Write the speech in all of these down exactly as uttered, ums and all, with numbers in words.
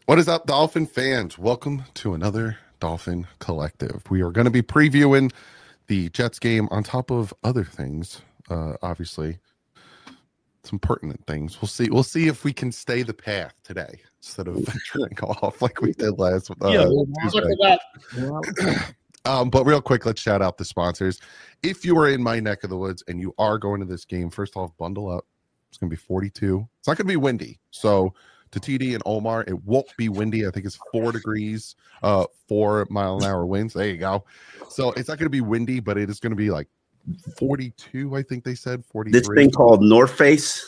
What is up, Dolphin fans? Welcome to another Dolphin Collective. We are going to be previewing the Jets game on top of other things, uh, obviously some pertinent things. We'll see. We'll see if we can stay the path today instead of venturing off like we did last. Uh, yeah, look at that. um, but real quick, let's shout out the sponsors. If you are in my neck of the woods and you are going to this game, first off, bundle up. It's going to be forty-two. It's not going to be windy, so. To T D and Omar, it won't be windy. I think it's four degrees, uh, four mile an hour winds. There you go. So it's not going to be windy, but it is going to be like forty-two. I think they said forty-three. This thing called North Face.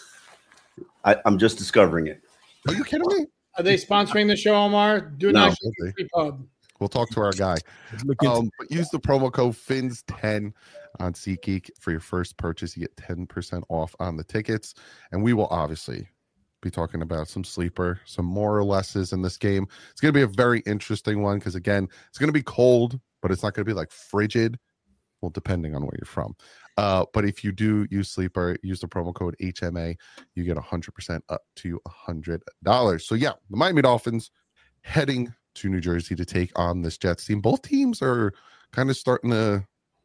I, I'm just discovering it. Are you kidding me? Are they sponsoring the show, Omar? Do No. not pub. We'll talk to our guy. Um, but use the promo code F I N S ten on SeatGeek for your first purchase. You get ten percent off on the tickets, and we will obviously be talking about some sleeper, some more or lesses in this game. It's going to be a very interesting one because, again, it's going to be cold, but it's not going to be like frigid. Well, depending on where you're from. Uh, but if you do use sleeper, use the promo code H M A, you get one hundred percent up to one hundred dollars. So, yeah, the Miami Dolphins heading to New Jersey to take on this Jets team. Both teams are kind of starting to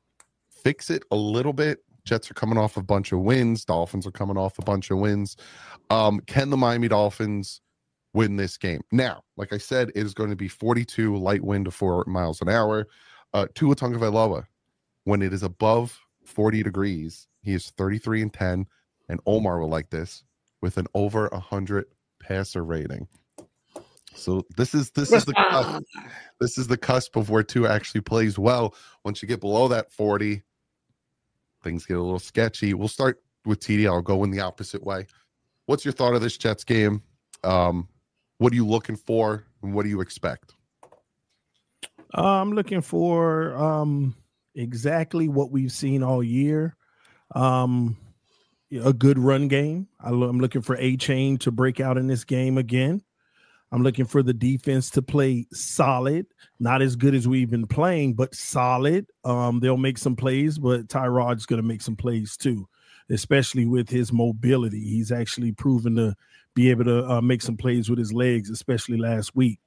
fix it a little bit. Jets are coming off a bunch of wins. Dolphins are coming off a bunch of wins. Um, can the Miami Dolphins win this game? Now, like I said, it is going to be forty-two, light wind to four miles an hour. Uh, Tua Tagovailoa, when it is above forty degrees, he is thirty-three and ten, and Omar will like this, with an over one hundred passer rating. So this is this is the cusp. This is the cusp of where Tua actually plays well. Once you get below that forty, things get a little sketchy. We'll start with T D. I'll go in the opposite way. What's your thought of this Jets game? Um, what are you looking for, and what do you expect? Uh, I'm looking for um, exactly what we've seen all year. Um, a good run game. I lo- I'm looking for A-Chain to break out in this game again. I'm looking for the defense to play solid, not as good as we've been playing, but solid. Um, they'll make some plays, but Tyrod's going to make some plays too, especially with his mobility. He's actually proven to be able to uh, make some plays with his legs, especially last week.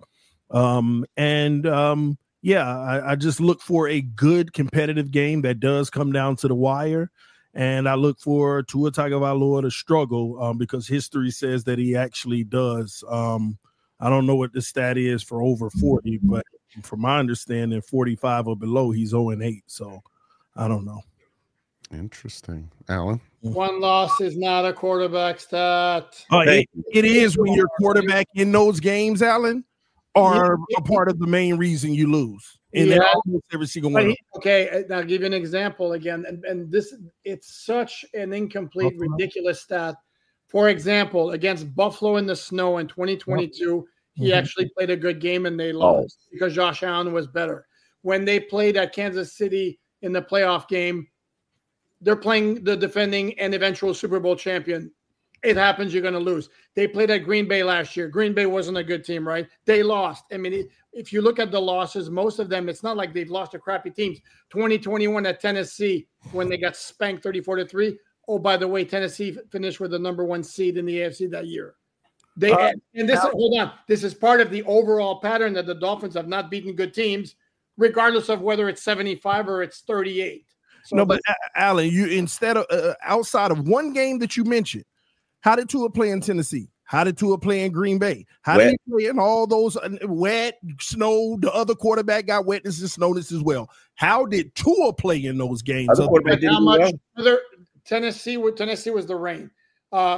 Um, and um, yeah, I, I just look for a good competitive game that does come down to the wire. And I look for Tua Tagovailoa to struggle um, because history says that he actually does. Um, I don't know what the stat is for over forty, but from my understanding, forty-five or below, he's oh and eight. So I don't know. Interesting. Alan? One loss is not a quarterback stat. Uh, it, it is when your quarterback in those games, Alan, are Yeah. a part of the main reason you lose. In Yeah. almost every single But one. he- okay, I'll give you an example again. And, and this, it's such an incomplete, Uh-huh. ridiculous stat. For example, against Buffalo in the snow in twenty twenty-two, he Mhm. actually played a good game and they lost because Josh Allen was better. When they played at Kansas City in the playoff game, they're playing the defending and eventual Super Bowl champion. It happens, you're going to lose. They played at Green Bay last year. Green Bay wasn't a good team, right? They lost. I mean, if you look at the losses, most of them, it's not like they've lost to crappy teams. twenty twenty-one at Tennessee when they got spanked thirty-four to three. Oh, by the way, Tennessee finished with the number one seed in the A F C that year. They Uh, and this hold on. This is part of the overall pattern that the Dolphins have not beaten good teams, regardless of whether it's seventy-five or it's thirty-eight. So No, but A- Alan, you instead of uh, outside of one game that you mentioned, how did Tua play in Tennessee? How did Tua play in Green Bay? How Wet. did he play in all those uh, wet, snow? The other quarterback got wetness and snowness as well. How did Tua play in those games? Other Other- quarterback But how didn't do much well. further Tennessee? Tennessee was the rain. Uh,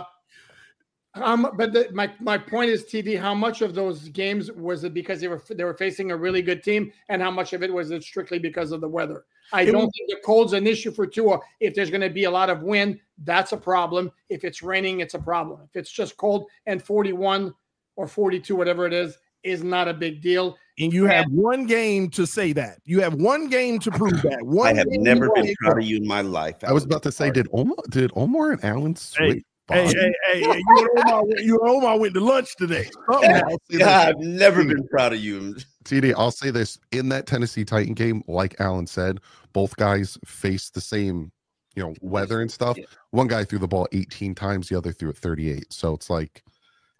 how, mu- but the, my my point is, T D. How much of those games was it because they were they were facing a really good team, and how much of it was it strictly because of the weather? I It don't was- think the cold's an issue for Tua. If there's going to be a lot of wind, that's a problem. If it's raining, it's a problem. If it's just cold and forty-one or forty-two, whatever it is, is not a big deal. and you have one game to say that. You have one game to prove that. One I have game never to been say proud that. of you in my life. I was about to say, did Omar, did Omar and Alan switch? Hey, bodies? hey, hey, hey, you and Omar, went- you and Omar went to lunch today. Something Yeah, else. I'll say Yeah, this. I've never been proud of you. T D, I'll say this. In that Tennessee Titan game, like Alan said, both guys faced the same, you know, weather and stuff. Yeah. One guy threw the ball eighteen times, the other threw it thirty-eight. So it's like,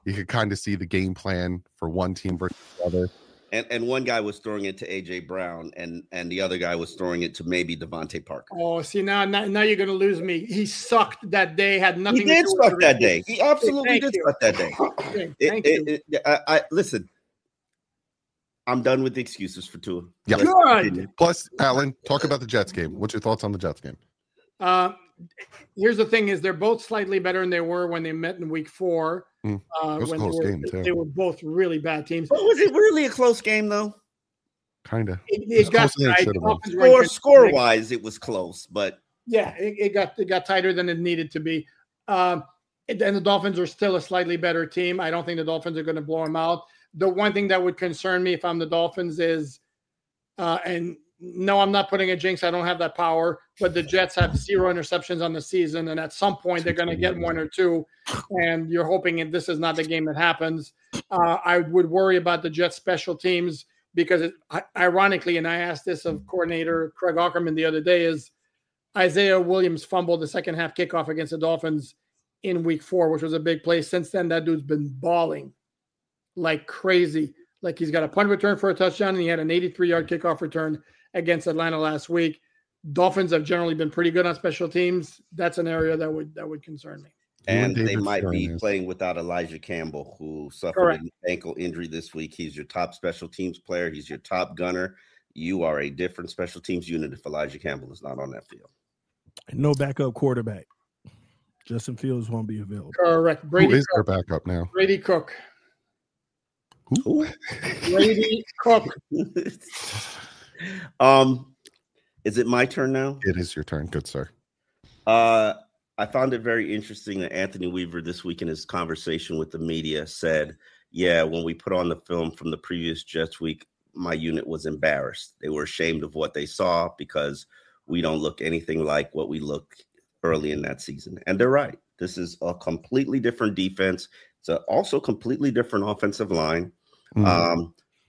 you could kind of see the game plan for one team versus the other. And and one guy was throwing it to A J Brown, and and the other guy was throwing it to maybe Devontae Parker. Oh, see now, now, now you're going to lose me. He sucked that day. Had nothing. He did to do suck with that day. He absolutely Thank did you. suck that day. Thank it, you. It, it, I, I listen. I'm done with the excuses for Tua. Yeah. Good. Plus, Alan, talk about the Jets game. What's your thoughts on the Jets game? Uh, here's the thing: is they're both slightly better than they were when they met in Week Four. Mm, uh, it was a when close they were, game too. They were both really bad teams. But was it really a close game though? Kind of. It, it, it got tight. Score, score wise, it was close, but yeah, it, it got it got tighter than it needed to be. Um, and the Dolphins are still a slightly better team. I don't think the Dolphins are going to blow them out. The one thing that would concern me if I'm the Dolphins is, uh, and no, I'm not putting a jinx. I don't have that power, but the Jets have zero interceptions on the season, and at some point they're going to get one or two, and you're hoping that this is not the game that happens. Uh, I would worry about the Jets special teams because, it, ironically, and I asked this of coordinator Craig Aukerman the other day, is Isaiah Williams fumbled the second half kickoff against the Dolphins in Week Four, which was a big play. Since then, that dude's been balling like crazy. Like he's got a punt return for a touchdown, and he had an eighty-three-yard kickoff return against Atlanta last week. Dolphins have generally been pretty good on special teams. That's an area that would that would concern me. And they might be playing without Elijah Campbell, who suffered Correct. an ankle injury this week. He's your top special teams player. He's your top gunner. You are a different special teams unit if Elijah Campbell is not on that field. No backup quarterback. Justin Fields won't be available. Correct. Brady Who is Cook. their backup now? Brady Cook. Who? Brady Cook. um, is it my turn now? It is your turn, good sir. Uh, I found it very interesting that Anthony Weaver this week in his conversation with the media said, yeah, when we put on the film from the previous Jets week, my unit was embarrassed. They were ashamed of what they saw because we don't look anything like what we look early in that season. And they're right. This is a completely different defense. It's a also completely different offensive line. Mm-hmm. Um,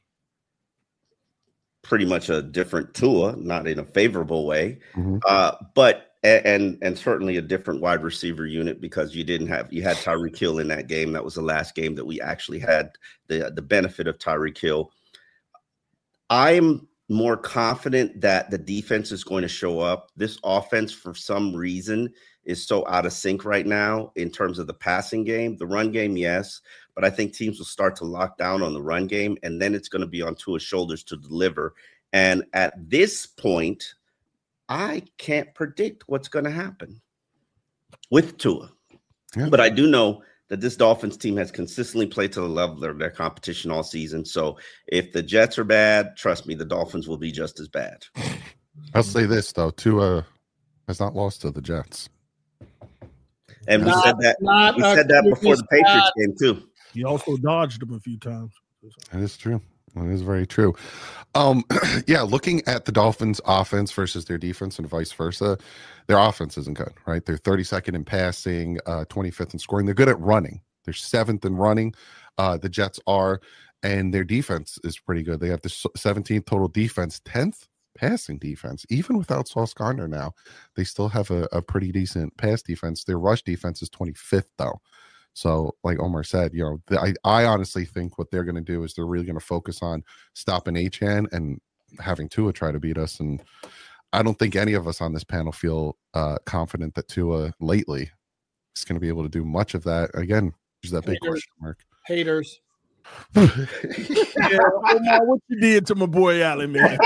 pretty much a different Tua, not in a favorable way, mm-hmm. uh, but and and certainly a different wide receiver unit because you didn't have you had Tyreek Hill in that game. That was the last game that we actually had the the benefit of Tyreek Hill. I'm more confident that the defense is going to show up. This offense, for some reason, is so out of sync right now in terms of the passing game. The run game, yes, but I think teams will start to lock down on the run game, and then it's going to be on Tua's shoulders to deliver. And at this point, I can't predict what's going to happen with Tua. Yeah. But I do know that this Dolphins team has consistently played to the level of their competition all season. So if the Jets are bad, trust me, the Dolphins will be just as bad. I'll say this, though. Tua has not lost to the Jets. And not, we said that we said that before the Patriots game, too. He also dodged them a few times. That is true. That is very true. Um, yeah, looking at the Dolphins' offense versus their defense and vice versa, their offense isn't good, right? They're thirty-second in passing, uh, twenty-fifth in scoring. They're good at running. They're seventh in running. Uh, the Jets are, and their defense is pretty good. They have the seventeenth total defense, tenth passing defense. Even without Sauce Gardner now, they still have a, a pretty decent pass defense. Their rush defense is twenty-fifth, though. So, like Omar said, you know, the, I, I honestly think what they're going to do is they're really going to focus on stopping Achane and having Tua try to beat us. And I don't think any of us on this panel feel uh, confident that Tua lately is going to be able to do much of that. Again, there's that big Haters. question mark. Haters. Yeah, Omar, what you did to my boy Allen, man?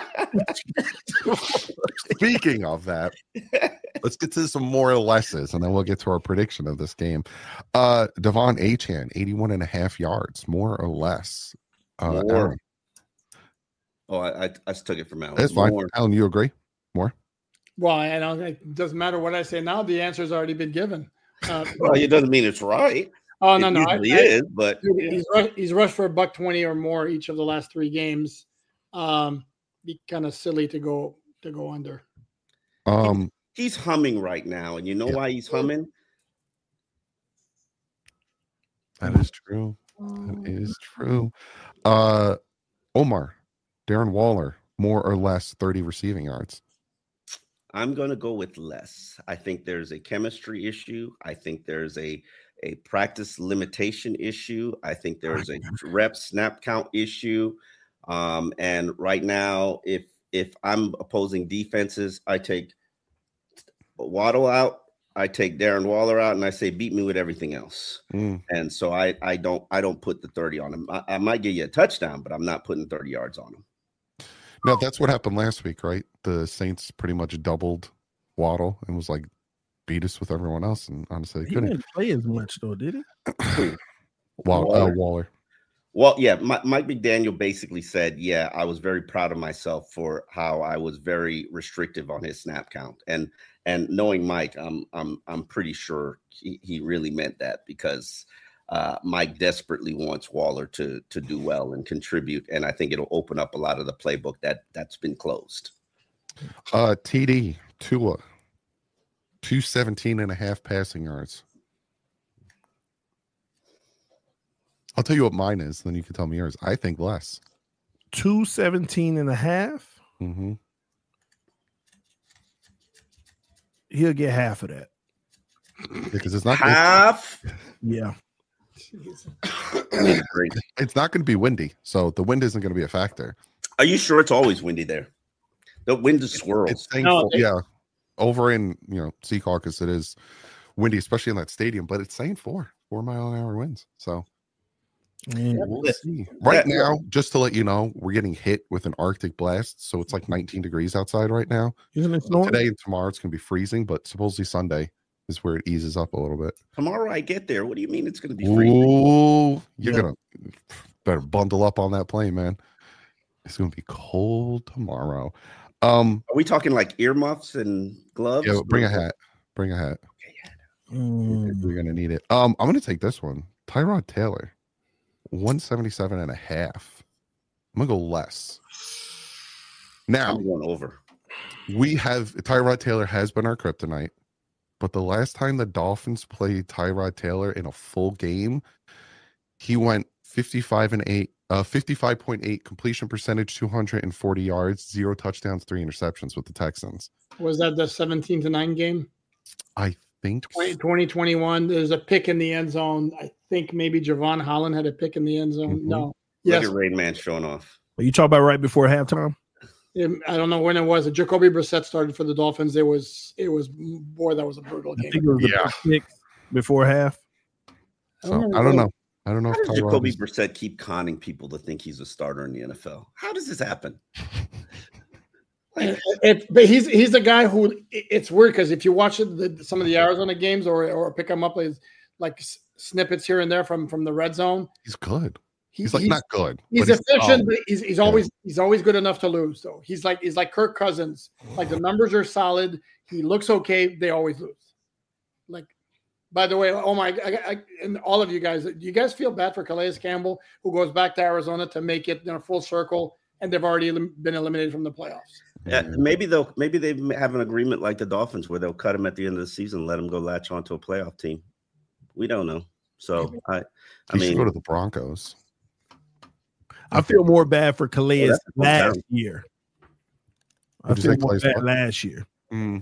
Speaking of that, let's get to some more or lesses, and then we'll get to our prediction of this game. Uh, Devon Achane, eighty-one and a half yards, more or less. Uh, more. Aaron. Oh, I, I I just took it from Alan. That's fine. More. Alan, you agree? More? Well, I don't, it doesn't matter what I say now. The answer's already been given. Uh, well, it doesn't mean it's right. Oh no, it no, usually I, is, but he's he's rushed for a buck twenty or more each of the last three games. Um, be kind of silly to go to go under. Um, he's humming right now, and you know yeah. why he's humming? That is true. That is true. Uh, Omar, Darren Waller, more or less thirty receiving yards. I'm going to go with less. I think there's a chemistry issue. I think there's a a practice limitation issue. I think there's a rep snap count issue. Um, and right now, if if I'm opposing defenses, I take Waddle out, I take Darren Waller out, and I say beat me with everything else. Mm. And so I I don't I don't put the thirty on him. I, I might give you a touchdown, but I'm not putting thirty yards on him. No, that's what happened last week, right? The Saints pretty much doubled Waddle and was like beat us with everyone else, and honestly, they he couldn't didn't play as much though, did he? Waller. Waller. Uh, Waller. Well, yeah, Mike McDaniel basically said, yeah, I was very proud of myself for how I was very restrictive on his snap count. And and knowing Mike, I'm I'm I'm pretty sure he, he really meant that, because uh, Mike desperately wants Waller to to do well and contribute. And I think it'll open up a lot of the playbook that that's been closed. Uh, T D, Tua, two seventeen and a half passing yards. I'll tell you what mine is, then you can tell me yours. I think less. two seventeen and a half? Mm-hmm. He'll get half of that. Because it's not half. It's, yeah. It's not going to be windy, so the wind isn't going to be a factor. Are you sure it's always windy there? The wind is swirls. It's thankful, no, yeah. Over in you know Secaucus, it is windy, especially in that stadium. But it's saying four, four mile an hour winds. So yeah, we'll see. Right yeah. now, just to let you know, we're getting hit with an Arctic blast, so it's like nineteen degrees outside right now. Isn't it so today and tomorrow it's going to be freezing, but supposedly Sunday is where it eases up a little bit. Tomorrow I get there. What do you mean it's going to be freezing? Ooh, you're yeah. gonna better bundle up on that plane, man. It's going to be cold tomorrow. Um, Are we talking like earmuffs and gloves? Yeah, bring a hat. Bring a hat. Okay, yeah. mm. We're gonna need it. Um, I'm gonna take this one. Tyrod Taylor, one seventy-seven and a half. I'm gonna go less. Now, I'm going over. We have Tyrod Taylor has been our kryptonite, but the last time the Dolphins played Tyrod Taylor in a full game, he went fifty-five and eight. Uh, fifty-five point eight completion percentage, two hundred forty yards, zero touchdowns, three interceptions with the Texans. Was that the seventeen to nine game? I think twenty twenty-one. There's a pick in the end zone. I think maybe Javon Holland had a pick in the end zone. Mm-hmm. No. Yes. Look at Rain Man showing off. Are you talking about right before halftime? I don't know when it was. Jacoby Brissett started for the Dolphins. It was, it was, boy, that was a brutal game. I think it was yeah. pick before half. So, I don't, I don't know. I don't know. How if does Jacoby is... Brissett keep conning people to think he's a starter in the N F L? How does this happen? It, it, but he's he's the guy who it, it's weird because if you watch it, the, some of the Arizona games or or pick him up as like snippets here and there from from the red zone, he's good. He's, he's like he's, not good. He's efficient, he's, but he's he's always yeah. he's always good enough to lose. Though he's like he's like Kirk Cousins. Like the numbers are solid. He looks okay. They always lose. Like. By the way, oh my, I, I, and all of you guys, do you guys feel bad for Calais Campbell, who goes back to Arizona to make it in a full circle, and they've already been eliminated from the playoffs? Yeah, maybe they'll, maybe they have an agreement like the Dolphins where they'll cut him at the end of the season, and let him go latch onto a playoff team. We don't know. So I, I he mean, should go to the Broncos. I feel more bad for Calais oh, last year. I feel more bad last year. Mm.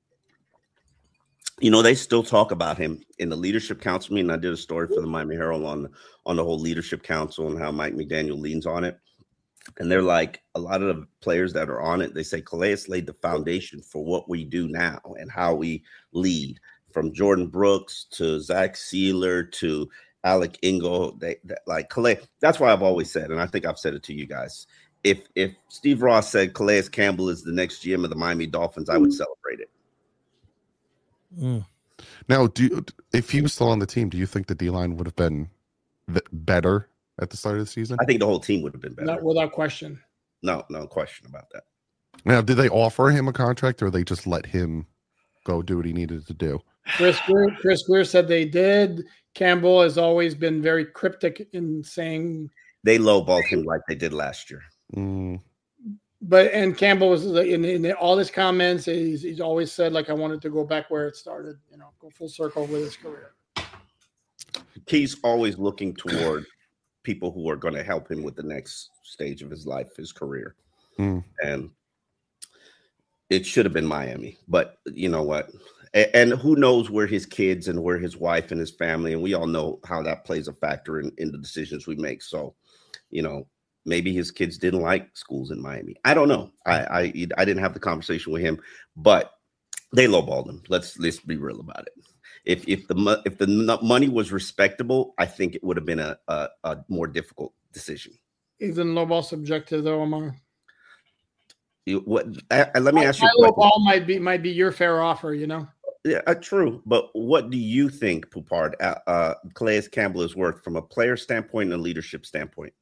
You know, they still talk about him in the leadership council meeting. I did a story for the Miami Herald on, on the whole leadership council and how Mike McDaniel leans on it. And they're like, a lot of the players that are on it, they say Calais laid the foundation for what we do now and how we lead, from Jordan Brooks to Zach Sealer to Alec Ingle. They, they like Calais. That's why I've always said, and I think I've said it to you guys. If if Steve Ross said Calais Campbell is the next G M of the Miami Dolphins, I would celebrate it. Mm. Now, do you, if he was still on the team, do you think the D-line would have been th- better at the start of the season? I think the whole team would have been better. Not without question. No, no question about that. Now, did they offer him a contract, or they just let him go do what he needed to do? Chris Greer, Chris Greer said they did. Campbell has always been very cryptic in saying they lowballed him like they did last year. Mm. But and Campbell was in, in all his comments. He's, he's always said, like, I wanted to go back where it started. You know, go full circle with his career. He's always looking toward people who are going to help him with the next stage of his life, his career, mm. and it should have been Miami. But you know what? and, and who knows where his kids and where his wife and his family, and we all know how that plays a factor in, in the decisions we make. So, you know, maybe his kids didn't like schools in Miami. I don't know. I I, I didn't have the conversation with him, but they lowballed him. Let's let's be real about it. If if the if the money was respectable, I think it would have been a, a, a more difficult decision. Isn't lowball subjective though, Amar? You, what? Uh, let me ask you. Lowball might be might be your fair offer, you know. Yeah, uh, true. But what do you think, Poupard, uh, uh, Calais Campbell is worth from a player standpoint and a leadership standpoint?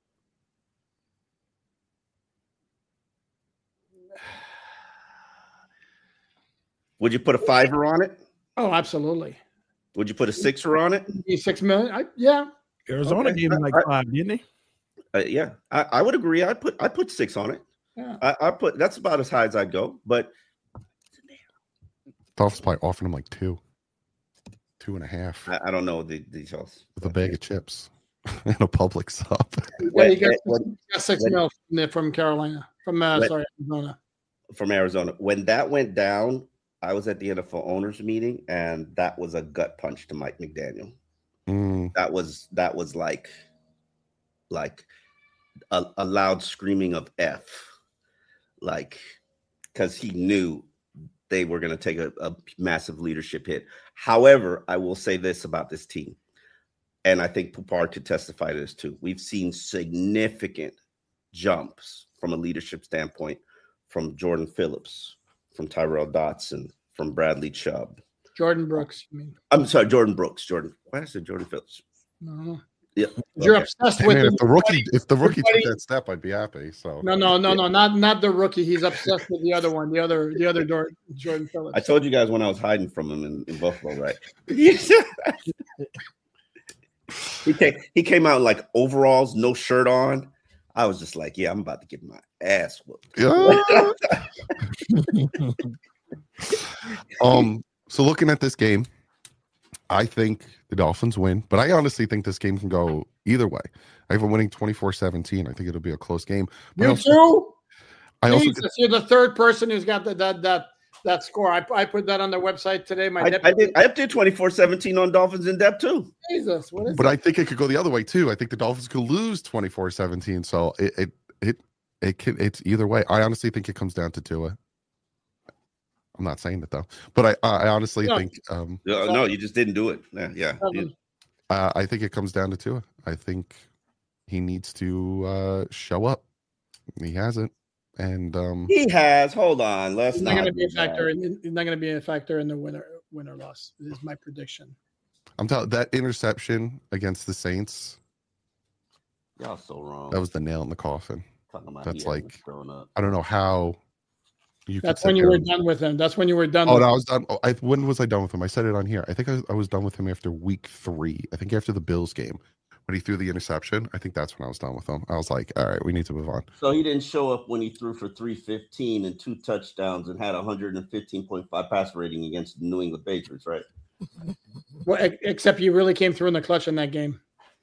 Would you put a fiver on it? Oh, absolutely. Would you put a sixer on it? Six million? I, yeah. Arizona okay. gave him like I, five, didn't they? Uh, yeah, I, I would agree. I'd put I put six on it. Yeah. I, I put that's about as high as I'd go. But Dolphins probably offering him like two, two and a half. I, I don't know the details. With a bag of chips and a public sub. Yeah, you got, when, got six when, mil from Carolina, from uh, when, sorry, Arizona. From Arizona. When that went down, I was at the N F L owners meeting, and that was a gut punch to Mike McDaniel. Mm. That was that was like, like a, a loud screaming of F, like because he knew they were going to take a, a massive leadership hit. However, I will say this about this team, and I think Poupard could testify to this too. We've seen significant jumps from a leadership standpoint from Jordan Phillips, from Tyrell Dotson, from Bradley Chubb. Jordan Brooks, you mean? I'm sorry, Jordan Brooks. Jordan. Why did I say Jordan Phillips? No. Yeah. You're okay. obsessed hey, with man, him. if the rookie if the rookie took that step, I'd be happy. So no, no, no, no, not not the rookie. He's obsessed with the other one, the other the other Jordan Phillips. I told you guys when I was hiding from him in, in Buffalo, right? he came he came out in like overalls, no shirt on. I was just like, yeah, I'm about to get my ass whooped. Yeah. um, so looking at this game, I think the Dolphins win, but I honestly think this game can go either way. I have a winning twenty-four seventeen. I think it'll be a close game. But you I also, too? I also Jesus, you're the third person who's got the, that that that score. I, I put that on the website today. My I, I did I did twenty-four seventeen on Dolphins in depth too. Jesus, what is but that? I think it could go the other way too. I think the Dolphins could lose twenty-four seventeen. So it it it it can it's either way. I honestly think it comes down to Tua. I'm not saying it though, but I I honestly no. think um no, no, you just didn't do it. Yeah, yeah. Uh, I think it comes down to Tua. I think he needs to uh, show up. He hasn't, and um, he has. Hold on, let's he's not, not going to be a factor. In, he's not going to be a factor in the winner winner loss. This is my prediction. I'm telling that interception against the Saints. Y'all so wrong. That was the nail in the coffin. Talking about That's like I don't know how. You That's when you were done with him. That's when you were done. Oh, with no, him. I was done. Oh, I, when was I done with him? I said it on here. I think I was, I was done with him after week three. I think after the Bills game, when he threw the interception. I think that's when I was done with him. I was like, all right, we need to move on. So he didn't show up when he threw for three fifteen and two touchdowns and had a one fifteen point five pass rating against the New England Patriots, right? Well, except you really came through in the clutch in that game.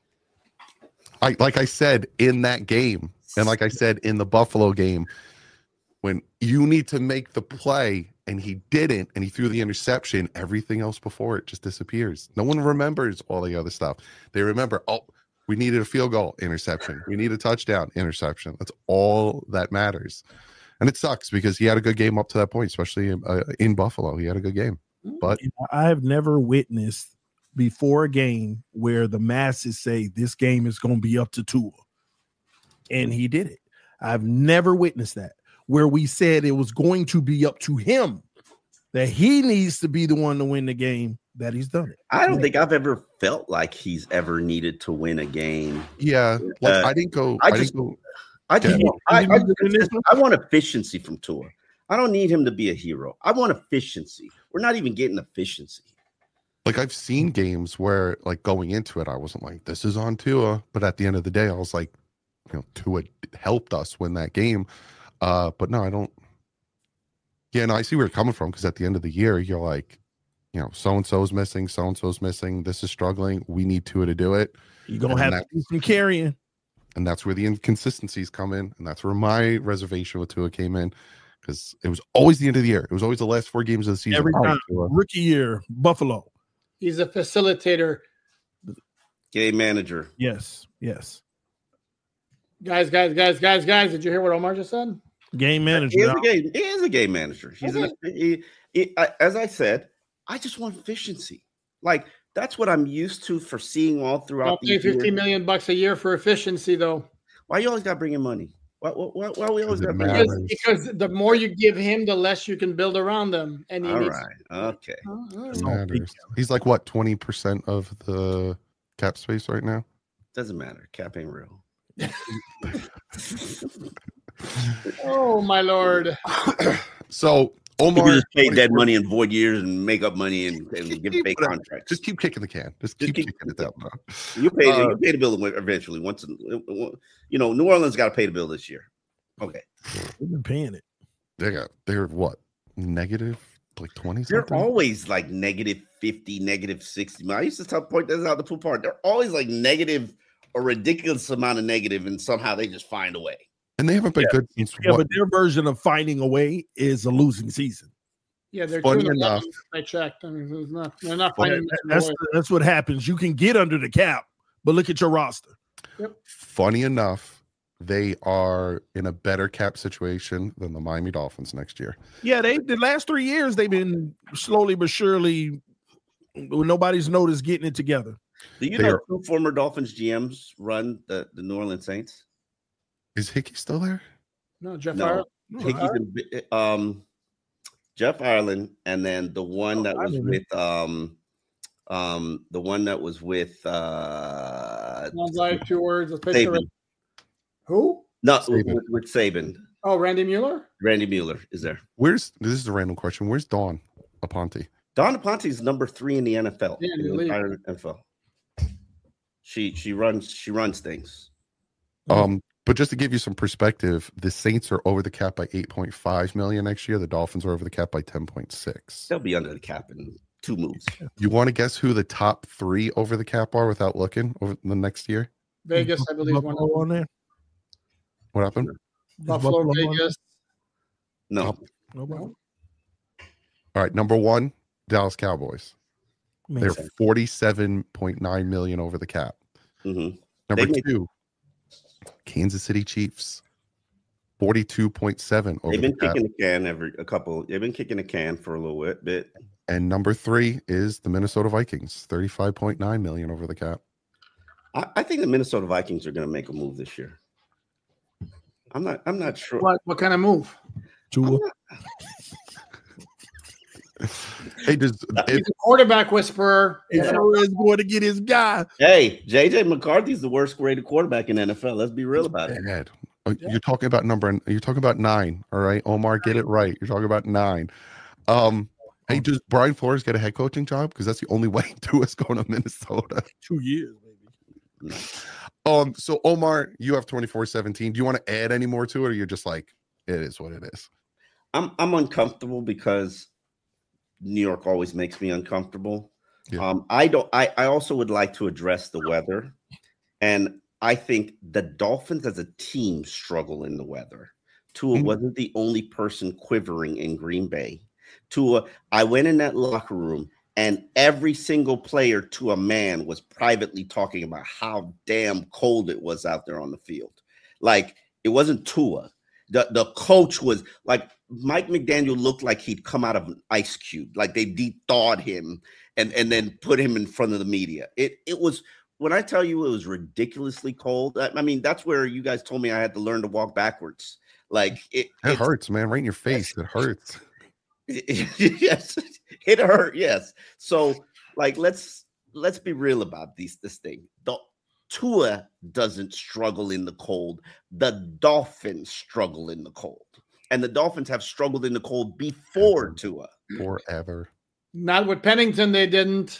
I like I said in that game, and like I said in the Buffalo game. When you need to make the play and he didn't, and he threw the interception, everything else before it just disappears. No one remembers all the other stuff. They remember, oh, we needed a field goal, interception. We need a touchdown, interception. That's all that matters. And it sucks because he had a good game up to that point, especially in, uh, in Buffalo. He had a good game. But I have never witnessed before a game where the masses say this game is going to be up to Tua. And he did it. I've never witnessed that. Where we said it was going to be up to him, that he needs to be the one to win the game, that he's done it. I don't think I've ever felt like he's ever needed to win a game. Yeah, like, uh, I didn't go. I, I just, didn't go. I just, Yeah. I, I, I, I want efficiency from Tua. I don't need him to be a hero. I want efficiency. We're not even getting efficiency. Like I've seen games where, like going into it, I wasn't like, "This is on Tua," but at the end of the day, I was like, "You know, Tua helped us win that game." Uh, but no, I don't. Yeah, no, I see where you're coming from because at the end of the year, you're like, you know, so and so's missing, so and so's missing. This is struggling. We need Tua to do it. You're gonna have to do some carrying, and that's where the inconsistencies come in, and that's where my reservation with Tua came in because it was always the end of the year. It was always the last four games of the season. Every time, oh, rookie year, Buffalo. He's a facilitator. Game manager. Yes, yes. Guys, guys, guys, guys, guys. Did you hear what Omar just said? Game manager. He is a game, he is a game manager. He's okay. an, he, he, I, as I said, I just want efficiency. Like that's what I'm used to for seeing all throughout. I'll pay fifteen million bucks a year for efficiency, though. Why you always got to bring in money? Why, why, why we always got to bring because, in because the more you give him, the less you can build around them. And he all needs, right, okay. Oh, he's like what twenty percent of the cap space right now. Doesn't matter. Cap ain't real. Oh my lord! So Omar just pay dead money and void years and make up money and, and give fake contracts. Just keep kicking the can. Just keep, just keep kicking it down. You pay. Uh, you pay the bill eventually. Once you know, New Orleans got to pay the bill this year. Okay, they've been paying it. They got. They're what negative like twenty. They're always like negative fifty, negative sixty. I used to tell point this out the pool part. They're always like negative. A ridiculous amount of negative, and somehow they just find a way. And they haven't been yeah. good since yeah, what? But their version of finding a way is a losing season. Yeah, they're funny enough. I checked. I mean, it's not, they're not finding that's that's what happens. You can get under the cap, but look at your roster. Yep. Funny enough, they are in a better cap situation than the Miami Dolphins next year. Yeah, they the last three years they've been slowly but surely. Nobody's noticed getting it together. Do you they know are, two former Dolphins G Ms run the, the New Orleans Saints? Is Hickey still there? No, Jeff no. Ireland. Hickey's in, um, Jeff Ireland, and then the one oh, that was with um, um, the one that was with uh, sounds like two words. Saban. Who? No, Saban. With, with Saban. Oh, Randy Mueller. Randy Mueller is there. Where's this is a random question? Where's Dawn Aponte? Dawn Aponte is number three in the N F L. Yeah, in the entire N F L. She she runs she runs things. Um, but just to give you some perspective, the Saints are over the cap by eight point five million next year. The Dolphins are over the cap by ten point six. They'll be under the cap in two moves. You want to guess who the top three over the cap are without looking over the next year? Vegas, I believe, one on there. What happened? Buffalo, Buffalo Vegas. No. no. no. All right, number one, Dallas Cowboys. They're forty-seven point nine million over the cap. Mm-hmm. Number they two, make... Kansas City Chiefs, forty-two point seven over They've been the cap. kicking the can every a couple. They've been kicking the can for a little bit. bit. And number three is the Minnesota Vikings, thirty-five point nine million over the cap. I, I think the Minnesota Vikings are going to make a move this year. I'm not. I'm not sure. What? What kind of move? Tua. Hey, does he's a quarterback whisperer? He's going to get his guy. Hey, J J McCarthy's the worst graded quarterback in the N F L. Let's be real about it. Bad. You're talking about number. You're talking about nine. All right, Omar, get it right. You're talking about nine. Um, hey, does Brian Flores get a head coaching job? Because that's the only way Tua's going to Minnesota. Two years, maybe. Um. So Omar, you have twenty-four seventeen. Do you want to add any more to it, or you're just like, it is what it is? I'm I'm uncomfortable because New York always makes me uncomfortable. Yeah. Um, I don't. I, I also would like to address the weather, and I think the Dolphins as a team struggle in the weather. Tua mm-hmm. wasn't the only person quivering in Green Bay. Tua, I went in that locker room, and every single player, to a man, was privately talking about how damn cold it was out there on the field. Like it wasn't Tua. The the coach was like. Mike McDaniel looked like he'd come out of an ice cube, like they de-thawed him and, and then put him in front of the media. It it was, when I tell you it was ridiculously cold, I, I mean, that's where you guys told me I had to learn to walk backwards. Like it, it hurts, man, right in your face. It hurts. It, yes, it hurt. Yes. So like, let's, let's be real about these, this thing. The Tua doesn't struggle in the cold. The Dolphins struggle in the cold. And the Dolphins have struggled in the cold before Tua. Forever. Not with Pennington, they didn't.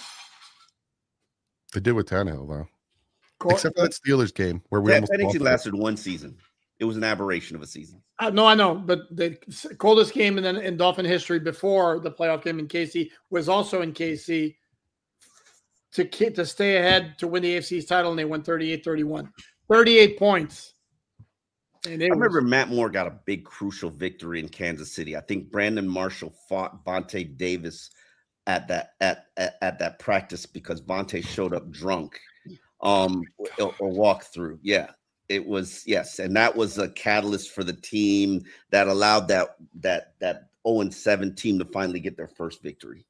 They did with Tannehill, though. Cool. Except for that Steelers game where we that almost Pennington lasted one season. It was an aberration of a season. Uh, no, I know. But the coldest game in, in Dolphin history before the playoff game in K C was also in K C to, to stay ahead to win the A F C's title, and they won thirty-eight thirty-one. thirty-eight points. And I remember was... Matt Moore got a big crucial victory in Kansas City. I think Brandon Marshall fought Vontae Davis at that at, at, at that practice because Vontae showed up drunk um, or, or walked through. Yeah, it was yes, and that was a catalyst for the team that allowed that that that oh and seven team to finally get their first victory.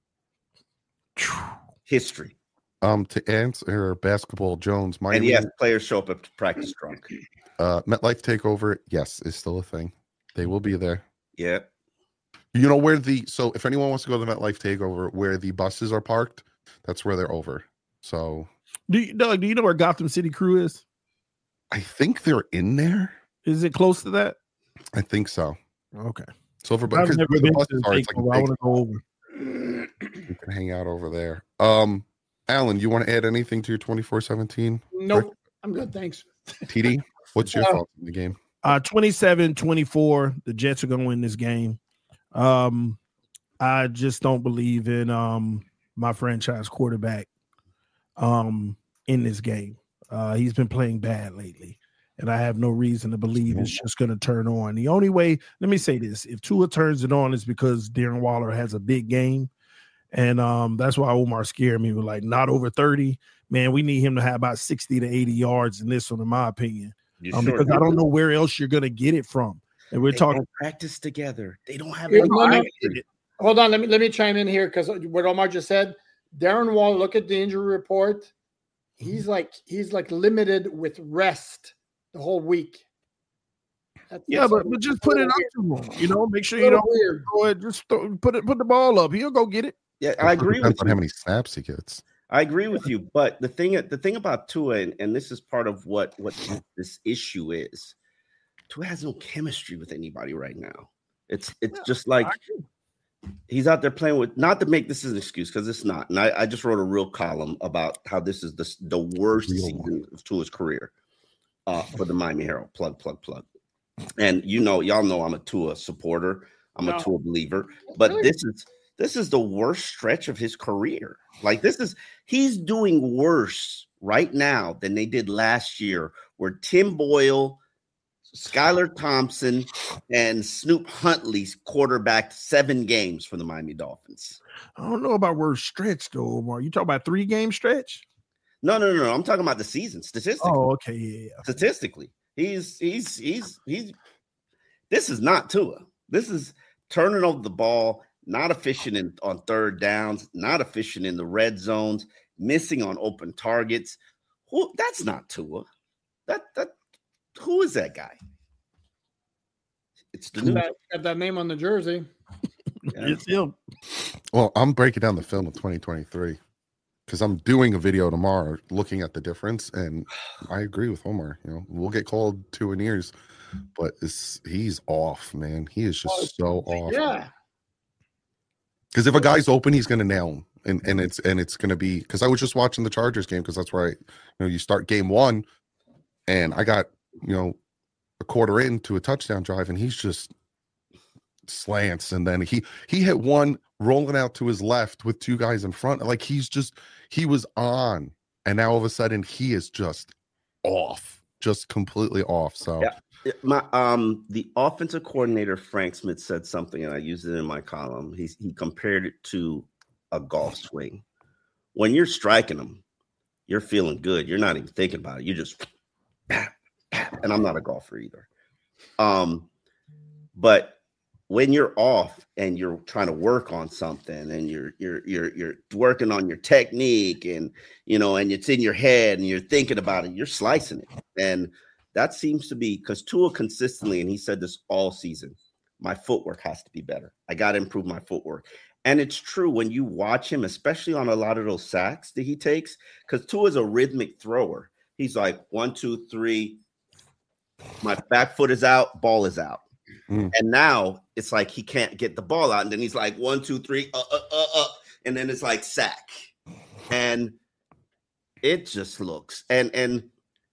History. Um, to answer basketball, Jones, Miami, and yes, players show up at practice drunk. Uh, MetLife Takeover, yes, is still a thing. They will be there. Yeah. You know where the so if anyone wants to go to the MetLife Takeover, where the buses are parked, that's where they're over. So, do you, Doug? Do you know where Gotham City Crew is? I think they're in there. Is it close to that? I think so. Okay. So for because the buses are, it's like I want to go over. You can hang out over there. Um, Alan, you want to add anything to your twenty-four seventeen? Nope. Rick? I'm good. Thanks. T D, what's your uh, thoughts on the game? Uh, twenty-seven twenty-four. The Jets are going to win this game. Um, I just don't believe in um my franchise quarterback um in this game. Uh, he's been playing bad lately, and I have no reason to believe it's just going to turn on. The only way, let me say this: if Tua turns it on, is because Darren Waller has a big game. And um, that's why Omar scared me with like not over thirty. Man, we need him to have about sixty to eighty yards in this one, in my opinion. Um, sure because do? I don't know where else you're going to get it from. And we're they talking don't practice together. They don't have any it. Hold on, let me let me chime in here because what Omar just said. Darren Waller, look at the injury report. He's like he's like limited with rest the whole week. That's, yeah, that's but, but just put it up to him. You know, make sure you don't weird. Go ahead, just throw, put it put the ball up. He'll go get it. Yeah, I agree with you. On how many snaps he gets. I agree with you, but the thing the thing about Tua, and, and this is part of what what this issue is, Tua has no chemistry with anybody right now. It's it's yeah, just like he's out there playing with. Not to make this as an excuse because it's not. And I, I just wrote a real column about how this is the the worst real season one. of Tua's career uh, for the Miami Herald. Plug plug plug. And you know, y'all know I'm a Tua supporter. I'm no. a Tua believer, but really? this is. This is the worst stretch of his career. Like this is, he's doing worse right now than they did last year, where Tim Boyle, Skylar Thompson, and Snoop Huntley quarterbacked seven games for the Miami Dolphins. I don't know about worst stretch though, Omar. You talking about three game stretch? No, no, no, no. I'm talking about the season statistically. Oh, okay, yeah, yeah. Statistically, he's he's he's he's. This is not Tua. This is turning over the ball. Not efficient in, on third downs, not efficient in the red zones, missing on open targets. Who? That's not Tua. That that who is that guy? It's the new that, got that name on the jersey. Yeah. It's him. Well, I'm breaking down the film of twenty twenty-three because I'm doing a video tomorrow looking at the difference, and I agree with Omar. You know, we'll get called two in ears, but it's, he's off, man. He is just so off. Yeah. Because if a guy's open, he's going to nail him, and and it's and it's going to be. Because I was just watching the Chargers game because that's where I, you know, you start game one, and I got you know a quarter into a touchdown drive, and he's just slants, and then he he hit one rolling out to his left with two guys in front, like he's just he was on, and now all of a sudden he is just off, just completely off. So. Yeah. My um the offensive coordinator Frank Smith said something, and I used it in my column. He he compared it to a golf swing. When you're striking them, you're feeling good. You're not even thinking about it. You just and I'm not a golfer either. Um, but when you're off and you're trying to work on something, and you're you're you're you're working on your technique, and you know, and it's in your head, and you're thinking about it, you're slicing it, and that seems to be because Tua consistently, and he said this all season, my footwork has to be better. I got to improve my footwork. And it's true when you watch him, especially on a lot of those sacks that he takes, because Tua is a rhythmic thrower. He's like, one, two, three, my back foot is out, ball is out. Mm. And now it's like he can't get the ball out. And then he's like, one, two, three, uh, uh, uh, uh. And then it's like sack. And it just looks, and, and,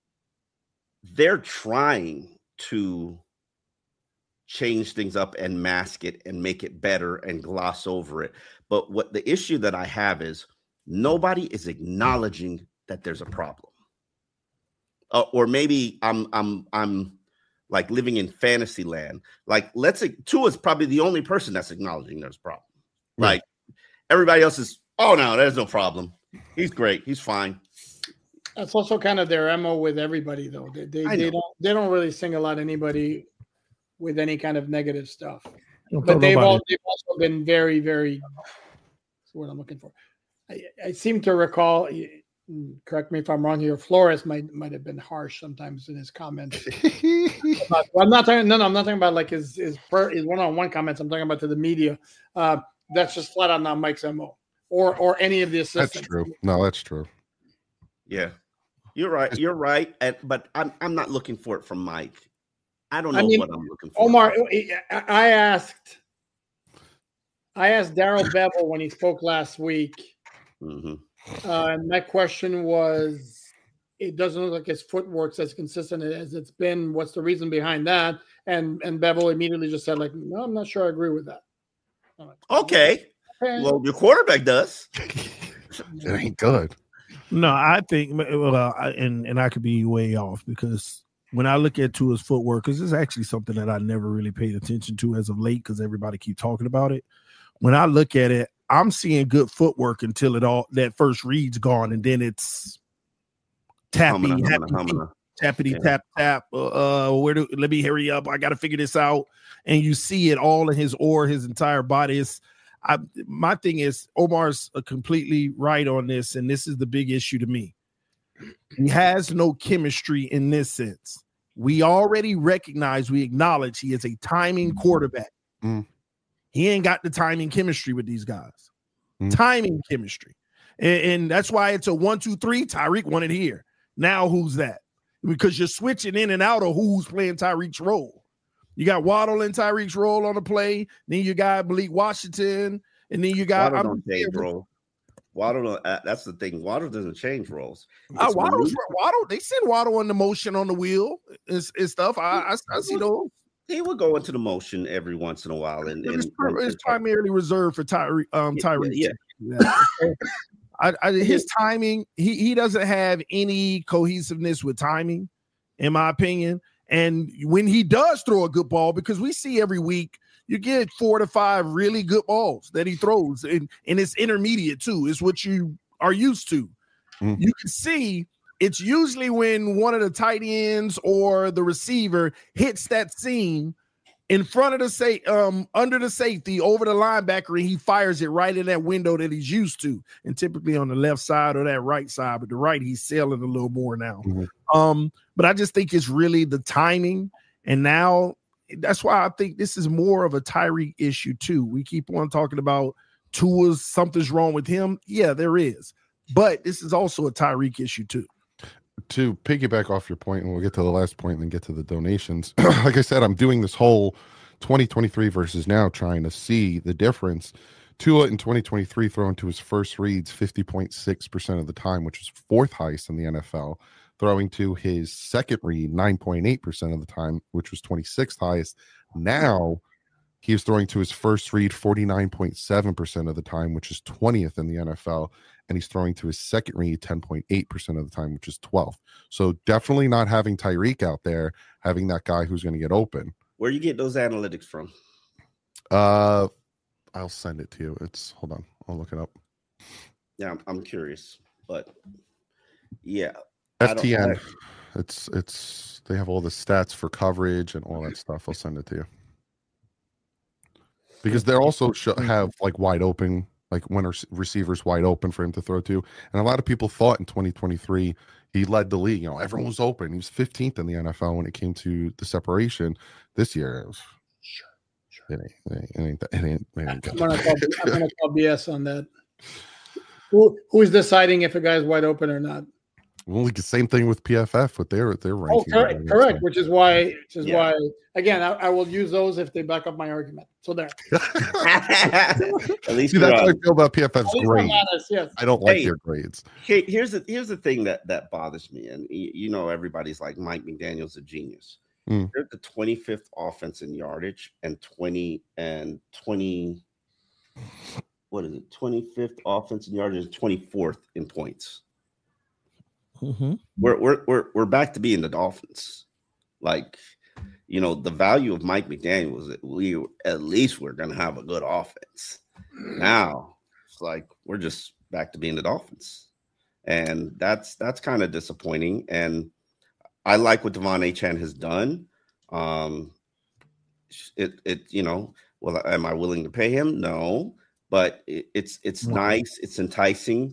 they're trying to change things up and mask it and make it better and gloss over it. But what the issue that I have is nobody is acknowledging that there's a problem. Uh, or maybe I'm I'm I'm like living in fantasy land. Like, let's say Tua is probably the only person that's acknowledging there's a problem. Right. Like, everybody else is, oh, no, there's no problem. He's great. He's fine. That's also kind of their M O with everybody, though. They they, they don't they don't really single out anybody with any kind of negative stuff. But they've, all, they've also been very, very. That's what I'm looking for. I, I seem to recall. Correct me if I'm wrong here. Flores might might have been harsh sometimes in his comments. Well, I'm not talking. No, no, I'm not talking about like his his per, his one-on-one comments. I'm talking about to the media. Uh, that's just flat out not Mike's M O or or any of the assistants. That's true. No, that's true. Yeah. You're right. You're right. And, but I'm I'm not looking for it from Mike. I don't know I mean, what I'm looking for. Omar, I asked I asked Darrell Bevell when he spoke last week. Mm-hmm. Uh, and my question was, it doesn't look like his footwork's as consistent as it's been. What's the reason behind that? And and Bevell immediately just said, like, no, I'm not sure I agree with that. Like, okay. okay. Well, your quarterback does. It ain't good. No, I think, well, I, and and I could be way off because when I look at Tua's footwork, because it's actually something that I never really paid attention to as of late because everybody keep talking about it. When I look at it, I'm seeing good footwork until it all that first read's gone, and then it's tappy, humana, happy, humana. tappity, yeah. tap, tap. Uh, where do let me hurry up? I got to figure this out. And you see it all in his aura, his entire body. It's, I, my thing is, Omar's completely right on this, and this is the big issue to me. He has no chemistry in this sense. We already recognize, we acknowledge he is a timing quarterback. Mm. He ain't got the timing chemistry with these guys. Mm. Timing chemistry. And, and that's why it's a one, two, three. Tyreek wanted here. Now who's that? Because you're switching in and out of who's playing Tyreek's role. You got Waddle and Tyreek's role on the play. Then you got Malik Washington. And then you got Waddle don't change role. Waddle, uh, that's the thing. Waddle doesn't change roles. Uh, Waddle, Waddle, they send Waddle on the motion on the wheel and, and stuff. I, I, I see those. He would go into the motion every once in a while, and, and it's, and, it's primarily reserved for Tyreek. Um, Tyreek. Yeah, yeah. yeah. I, I, his timing, he he doesn't have any cohesiveness with timing, in my opinion. And when he does throw a good ball, because we see every week, you get four to five really good balls that he throws, and, and it's intermediate too. It's what you are used to. Mm-hmm. You can see it's usually when one of the tight ends or the receiver hits that seam in front of the say um under the safety over the linebacker, and he fires it right in that window that he's used to, and typically on the left side or that right side, but the right he's sailing a little more now. Mm-hmm. Um, but I just think it's really the timing, and now that's why I think this is more of a Tyreek issue too. We keep on talking about Tua's something's wrong with him. Yeah, there is, but this is also a Tyreek issue too. To piggyback off your point, and we'll get to the last point and then get to the donations. Like I said, I'm doing this whole twenty twenty-three versus now, trying to see the difference. Tua in twenty twenty-three throwing to his first reads fifty point six percent of the time, which is fourth highest in the N F L. Throwing to his second read nine point eight percent of the time, which was twenty-sixth highest. Now he is throwing to his first read forty-nine point seven percent of the time, which is twentieth in the N F L. And he's throwing to his second read ten point eight percent of the time, which is twelfth. So definitely not having Tyreek out there, having that guy who's going to get open. Where you get those analytics from? Uh, I'll send it to you. It's hold on, I'll look it up. Yeah, I'm, I'm curious, but yeah, F T N. It's it's they have all the stats for coverage and all that stuff. I'll send it to you because they also sh- have like wide open. Like when are receivers wide open for him to throw to. And a lot of people thought in twenty twenty-three, he led the league. You know, everyone was open. He was fifteenth in the N F L when it came to the separation. This year, it was sure, sure. It ain't, it ain't, it ain't, it ain't I'm going to call B S on that. Who Who is deciding if a guy's wide open or not? Well, like the same thing with P F F with their their ranking. Oh, correct, correct. Which is why, which is yeah. why. Again, I, I will use those if they back up my argument. So there. At least See, that's how I feel about P F F's grades. Honest, yes. I don't like hey, their grades. Hey, here's the here's the thing that that bothers me, and you know everybody's like Mike McDaniel's a genius. Mm. They're the twenty-fifth offense in yardage and twenty and twenty. What is it? twenty-fifth offense in yardage and twenty-fourth in points. Mm-hmm. We're we're we're we're back to being the Dolphins. Like you know, the value of Mike McDaniel was that we at least we're going to have a good offense. Now it's like we're just back to being the Dolphins, and that's that's kind of disappointing. And I like what Devon Achane has done. Um, it it you know, well, am I willing to pay him? No, but it, it's it's mm-hmm. nice, it's enticing.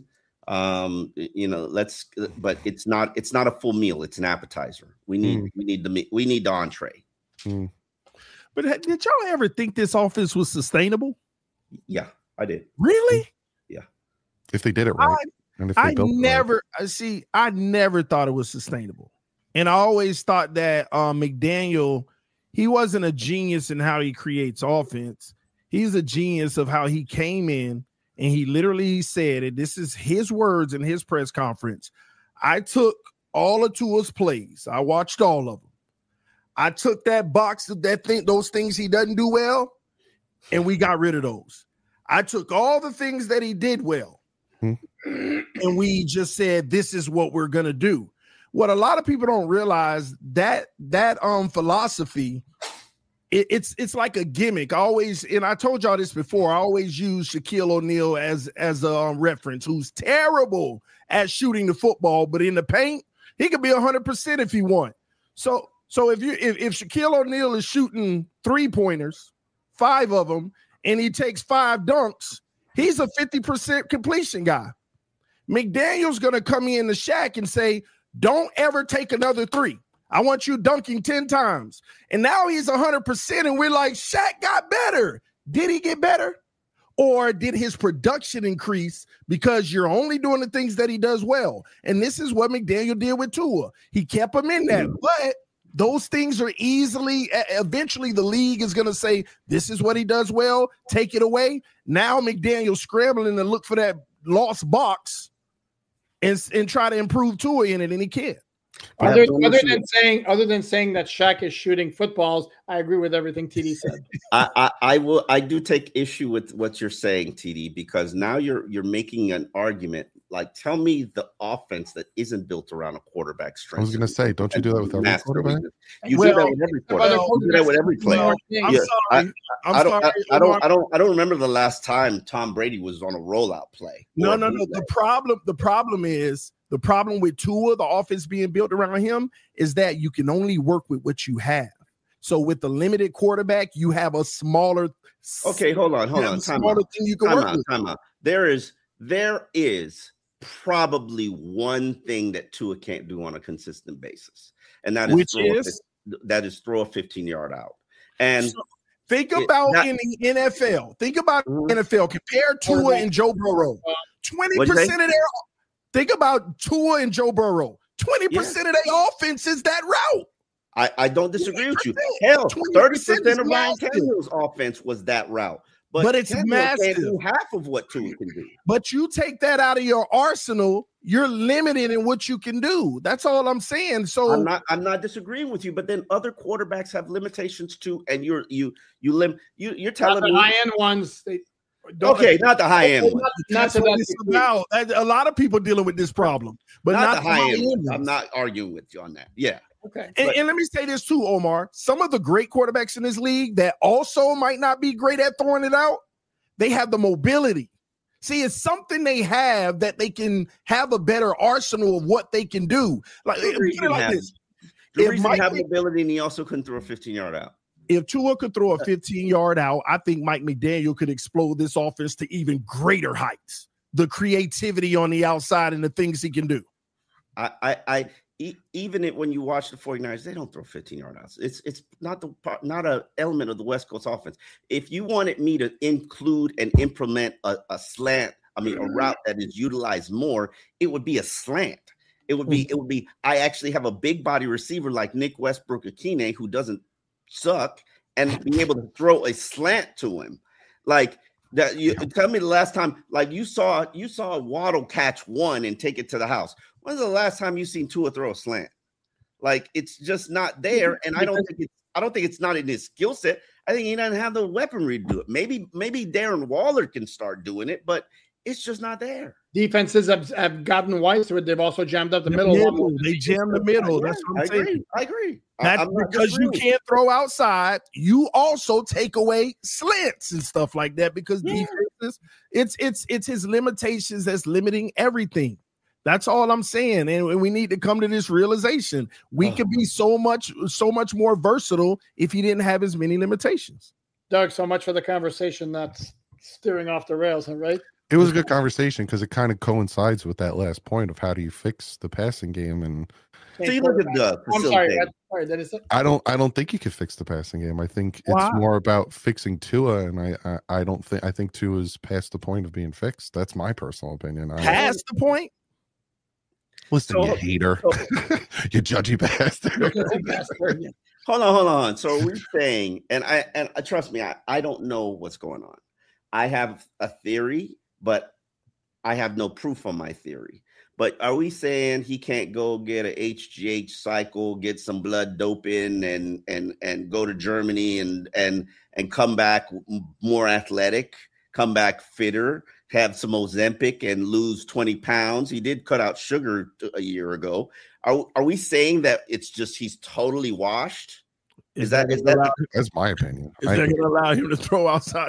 Um, you know, let's, but it's not it's not a full meal. It's an appetizer. We need mm. we need the we need the entree. Mm. But did y'all ever think this offense was sustainable? Yeah, I did. Really? Yeah. If they did it right. I, and if they I built never right. see, I never thought it was sustainable. And I always thought that um, McDaniel, he wasn't a genius in how he creates offense. He's a genius of how he came in and he literally said it. This is his words in his press conference. I took all of Tua's plays. I watched all of them. I took that box of that thing, those things he doesn't do well, and we got rid of those. I took all the things that he did well, hmm. and we just said, this is what we're going to do. What a lot of people don't realize, that that um philosophy, it, it's it's like a gimmick. I always, and I told y'all this before, I always use Shaquille O'Neal as, as a um, reference, who's terrible at shooting the football, but in the paint, he could be one hundred percent if he want. So, So if you if, if Shaquille O'Neal is shooting three pointers, five of them, and he takes five dunks, he's a fifty percent completion guy. McDaniel's gonna come in the Shaq and say, "Don't ever take another three. I want you dunking ten times." And now he's one hundred percent, and we're like, Shaq got better. Did he get better? Or did his production increase because you're only doing the things that he does well? And this is what McDaniel did with Tua. He kept him in that, but those things are easily, eventually the league is going to say, this is what he does well, take it away. Now McDaniel's scrambling to look for that lost box and, and try to improve Tua in it, and he can't. Other, other than saying, other than saying that Shaq is shooting footballs, I agree with everything T D said. I, I, I will. I do take issue with what you're saying, T D, because now you're you're making an argument. Like, tell me the offense that isn't built around a quarterback strength. I was going to say, don't you do that with every quarterback? You well, do that with every quarterback. You do that with every player. I'm yeah. sorry. I, I'm I don't, sorry. I, I don't. I don't. I don't remember the last time Tom Brady was on a rollout play. No, no, no. The problem. The problem is. The problem with Tua, the offense being built around him, is that you can only work with what you have. So with the limited quarterback, you have a smaller. Okay, hold on, hold on. Time smaller out. thing you can time work out, with. Time out. There is, there is probably one thing that Tua can't do on a consistent basis, and that is which throw is a, that is throw a fifteen yard out. And so think about it, that, in the N F L. Think about mm-hmm. N F L. Compare Tua and Joe Burrow. Twenty percent of their. Think about Tua and Joe Burrow. twenty percent yeah. of their offense is that route. I, I don't disagree with you. Hell, thirty percent of Ryan Tannehill's offense was that route. But, but it's Tannehill massive. Can't do half of what Tua can do. But you take that out of your arsenal, you're limited in what you can do. That's all I'm saying. So I'm not I'm not disagreeing with you, but then other quarterbacks have limitations too. And you're you you lim you you're telling the me high end ones they Don't okay, not the high end. Not, not that's what it's about. A lot of people dealing with this problem, but not, not the high, high end. end. I'm not arguing with you on that. Yeah. Okay. And, and let me say this too, Omar. Some of the great quarterbacks in this league that also might not be great at throwing it out, they have the mobility. See, it's something they have that they can have a better arsenal of what they can do. Like, put it like this. Drew Brees have mobility, and he also couldn't throw a fifteen yard out. If Tua could throw a fifteen yard out, I think Mike McDaniel could explode this offense to even greater heights. The creativity on the outside and the things he can do. I, I, I e- even it, when you watch the 49ers, they don't throw fifteen yard outs. It's it's not the not a element of the West Coast offense. If you wanted me to include and implement a, a slant, I mean a route that is utilized more, it would be a slant. It would be it would be. I actually have a big body receiver like Nick Westbrook-Akine who doesn't suck and be able to throw a slant to him. Like that, you tell me the last time, like you saw you saw a Waddle catch one and take it to the house. When's the last time you seen Tua throw a slant? Like it's just not there, and I don't think it's I don't think it's not in his skill set. I think he doesn't have the weaponry to do it. Maybe maybe Darren Waller can start doing it, but It's just not there. Defenses have, have gotten wiser. They've also jammed up the, the middle. middle. They jammed the middle. Yeah, That's what I'm I saying. agree. I agree. That's I'm not because you can't throw outside. You also take away slants and stuff like that because yeah. defenses, it's it's it's his limitations that's limiting everything. That's all I'm saying. And we need to come to this realization. We oh. could be so much, so much more versatile if he didn't have as many limitations. Doug, so much for the conversation that's steering off the rails, right? It was a good conversation because it kind of coincides with that last point of how do you fix the passing game. And so you look at the I'm sorry, sorry, that is it. I don't I don't think you could fix the passing game. I think wow. it's more about fixing Tua, and I, I I don't think I think Tua's past the point of being fixed. That's my personal opinion. Past the point? Listen, so, you hater. So, you judgy bastard. Hold on, hold on. So are we saying, and I and uh, trust me, I, I don't know what's going on. I have a theory, but I have no proof on my theory. But are we saying he can't go get a H G H cycle, get some blood doping, and and and go to Germany and and and come back more athletic, come back fitter, have some Ozempic and lose twenty pounds? He did cut out sugar a year ago. Are are we saying that it's just he's totally washed? Is, is that, that is that allow, that's my opinion? Is that going to allow him to throw outside?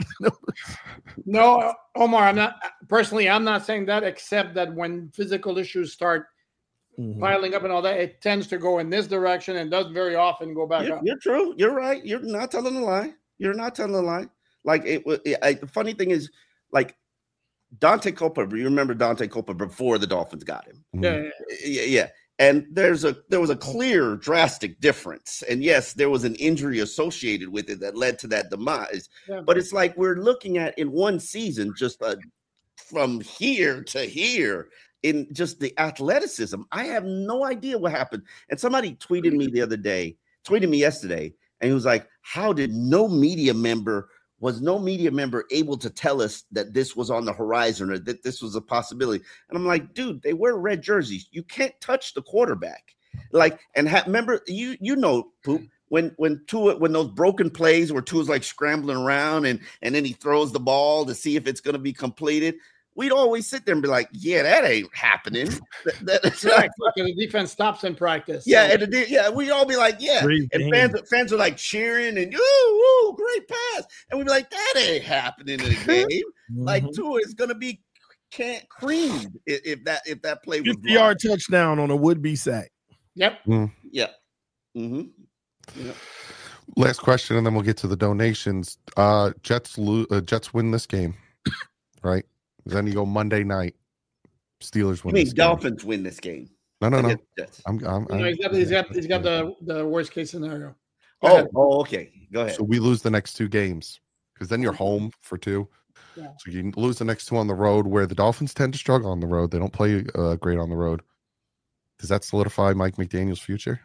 No, Omar, I'm not personally. I'm not saying that, except that when physical issues start mm-hmm. piling up and all that, it tends to go in this direction and doesn't very often go back you're, up. You're true. You're right. You're not telling a lie. You're not telling a lie. Like it. it I, the funny thing is, like Dante Culpepper. You remember Dante Culpepper before the Dolphins got him? Yeah, yeah, yeah. yeah. And there's a there was a clear, drastic difference. And yes, there was an injury associated with it that led to that demise. Yeah. But it's like we're looking at in one season, just uh, from here to here in just the athleticism. I have no idea what happened. And somebody tweeted me the other day, tweeted me yesterday, and he was like, how did no media member Was no media member able to tell us that this was on the horizon or that this was a possibility? And I'm like, dude, they wear red jerseys. You can't touch the quarterback. Like, and ha- remember, you you know, Poop, when when Tua, when those broken plays where Tua's like scrambling around and and then he throws the ball to see if it's going to be completed. We'd always sit there and be like, yeah, that ain't happening. That, that's right. The defense stops in practice. Yeah, so. and the, yeah, we'd all be like, yeah. Great and fans, fans are like cheering and, ooh, ooh, great pass. And we'd be like, that ain't happening in the game. mm-hmm. Like, Tua is going to be can't creamed if, if that if that play was fifty-yard touchdown on a would-be sack. Yep. Mm. Yeah. Mm-hmm. Yep. Last question, and then we'll get to the donations. Uh, Jets, lo- uh, Jets win this game, right? Then you go Monday night. Steelers win. You mean this Dolphins game. win this game? No, no, no. I'm, I'm, no he's got, he's got, he's got the, the worst case scenario. Go oh, ahead. oh, okay. Go ahead. So we lose the next two games because then you're home for two. Yeah. So you lose the next two on the road, where the Dolphins tend to struggle on the road. They don't play uh, great on the road. Does that solidify Mike McDaniel's future?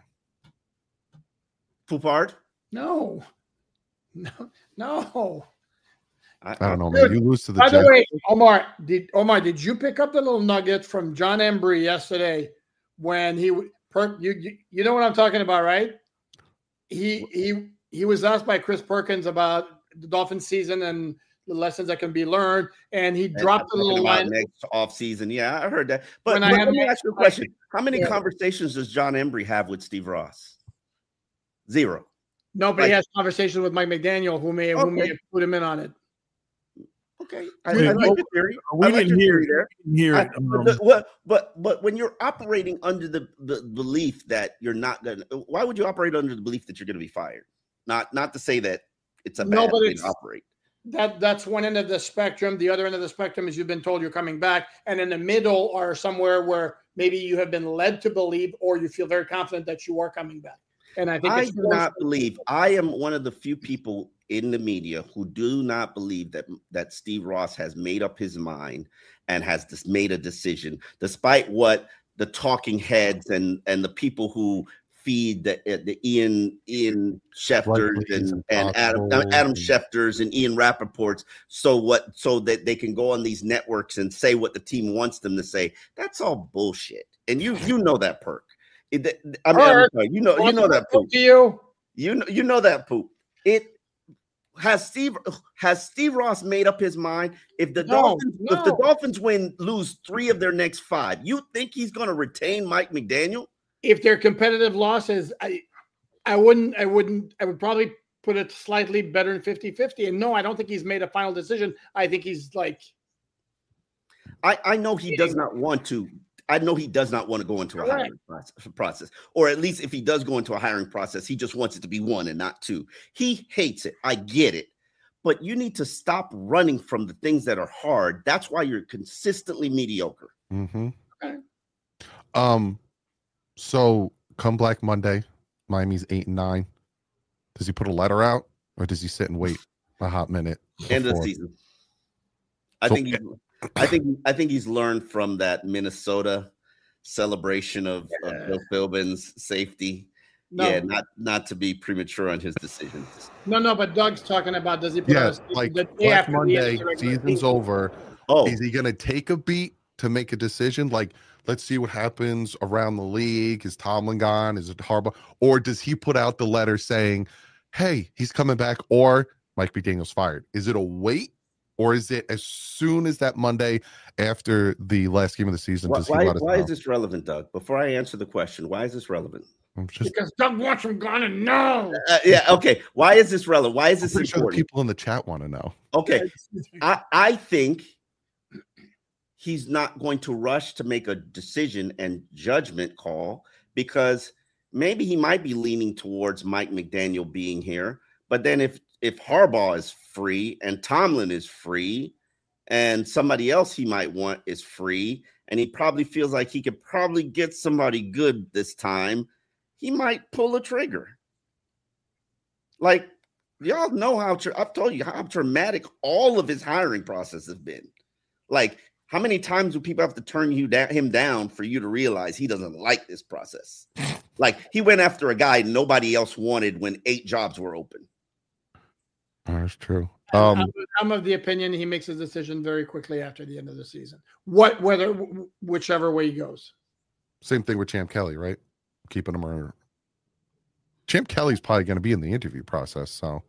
Poupard? No. No. No. I, I don't know, man. You lose to the By Jets. the way, Omar, did Omar, did you pick up the little nugget from John Embry yesterday when he per, you, you you know what I'm talking about, right? He he he was asked by Chris Perkins about the Dolphins season and the lessons that can be learned, and he dropped a little line next off season. Yeah, I heard that. But, but let me ask you a question: How many yeah. conversations does John Embry have with Steve Ross? Zero. No, but like, he has conversations with Mike McDaniel, who may okay. who may have put him in on it. Okay, I, I like the theory. We I like didn't hear, there. hear I, it. Um, but, but, but but when you're operating under the, the belief that you're not going to, why would you operate under the belief that you're going to be fired? Not not to say that it's a no, bad but way it's, to operate. That that's one end of the spectrum. The other end of the spectrum is you've been told you're coming back, and in the middle are somewhere where maybe you have been led to believe, or you feel very confident that you are coming back. And I think I it's do not believe. I am one of the few people in the media who do not believe that that Steve Ross has made up his mind and has just made a decision, despite what the talking heads and and the people who feed the the Ian Ian Schefters and, and Adam Adam Schefters and Ian Rappaports, so what so that they can go on these networks and say what the team wants them to say. That's all bullshit, and you you know that, Perk. It, I mean, I'm sorry, you know you know that poop. You you know you know that poop. It. Has Steve has Steve Ross made up his mind? If the no, Dolphins no. if the Dolphins win lose three of their next five, you think he's going to retain Mike McDaniel? If they're competitive losses, I I wouldn't I wouldn't I would probably put it slightly better than fifty-fifty. And no, I don't think he's made a final decision. I think he's like I, I know he does not want to. I know he does not want to go into a hiring process, or at least if he does go into a hiring process, he just wants it to be one and not two. He hates it. I get it. But you need to stop running from the things that are hard. That's why you're consistently mediocre. Mm-hmm. Okay. Um, so come Black Monday, Miami's eight and nine. Does he put a letter out, or does he sit and wait a hot minute? End of the season. I so, think he, I think I think he's learned from that Minnesota celebration of, yeah. of Bill Philbin's safety. No. Yeah, not not to be premature on his decisions. No, no, but Doug's talking about does he put yeah, out a, like the day Black after Monday, the season's over. Oh, is he going to take a beat to make a decision? Like, let's see what happens around the league. Is Tomlin gone? Is it Harbaugh? Or does he put out the letter saying, "Hey, he's coming back," or Mike McDaniel's fired? Is it a wait? Or is it as soon as that Monday after the last game of the season? Why, does he why, let us why know? is this relevant, Doug? Before I answer the question, why is this relevant? Just, because Doug wants him gone and no. Uh, yeah, okay. Why is this relevant? Why is this I'm important? Sure the people in the chat want to know. Okay. I, I think he's not going to rush to make a decision and judgment call because maybe he might be leaning towards Mike McDaniel being here. But then if if Harbaugh is free and Tomlin is free and somebody else he might want is free and he probably feels like he could probably get somebody good this time, he might pull a trigger. Like, y'all know how tra- I've told you how traumatic all of his hiring process has been. Like, how many times do people have to turn you down, him down for you to realize he doesn't like this process? Like, he went after a guy nobody else wanted when eight jobs were open. That's true. Um, I'm of the opinion he makes his decision very quickly after the end of the season. What, whether, whichever way he goes. Same thing with Champ Kelly, right? Keeping him around. Champ Kelly's probably going to be in the interview process, so.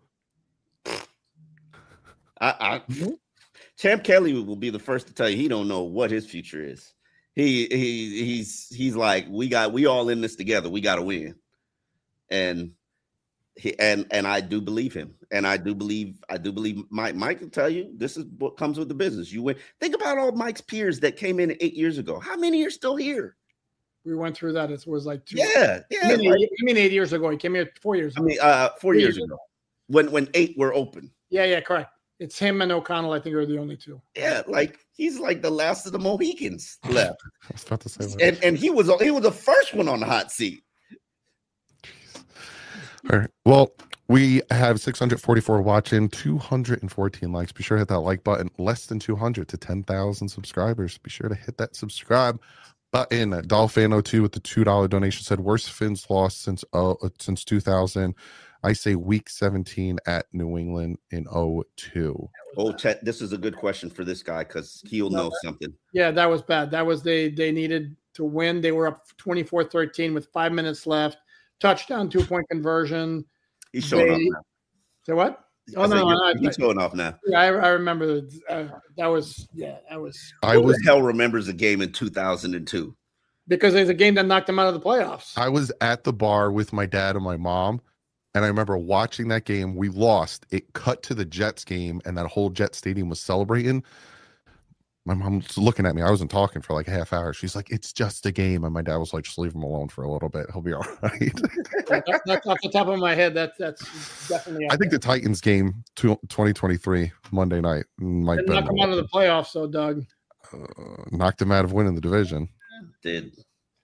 I, I, Champ Kelly will be the first to tell you he don't know what his future is. He he he's he's like we got we all in this together. We got to win, and. He, and and I do believe him, and I do believe I do believe Mike. Mike will tell you this is what comes with the business. You win. Think about all Mike's peers that came in eight years ago. How many are still here? We went through that. It was like two. Yeah, yeah. I mean, like, eight, I mean eight years ago. He came here four years ago. I mean, uh, four years, years ago, ago, when when eight were open. Yeah, yeah, correct. It's him and O'Connell. I think are the only two. Yeah, like he's like the last of the Mohicans left. I was about to say that. And and he was he was the first one on the hot seat. Jeez. All right. Well. We have six hundred forty-four watching, two hundred fourteen likes. Be sure to hit that like button. Less than two hundred to ten thousand subscribers. Be sure to hit that subscribe button. Dolphin oh two with the two dollars donation said, worst Fins loss since uh, since two thousand. I say week seventeen at New England in oh two. Oh, Chet, this is a good question for this guy because he'll no, know that, something. Yeah, that was bad. That was they they needed to win. They were up twenty-four thirteen with five minutes left. Touchdown, two-point conversion. He's showing they, off now. So what? Oh, no, no, he's showing off now. Yeah, I, I remember uh, that was, yeah, that was. I was Who the hell remembers a game in two thousand two? Because there's a game that knocked them out of the playoffs. I was at the bar with my dad and my mom, and I remember watching that game. We lost. It cut to the Jets game, and that whole Jet Stadium was celebrating. My mom was looking at me. I wasn't talking for like a half hour. She's like, it's just a game. And my dad was like, just leave him alone for a little bit. He'll be all right. that, that's off the top of my head. That, that's definitely. I think there. The Titans game twenty twenty-three Monday night might knock them out of the playoffs, so Doug. Uh, knocked them out of winning the division. Did.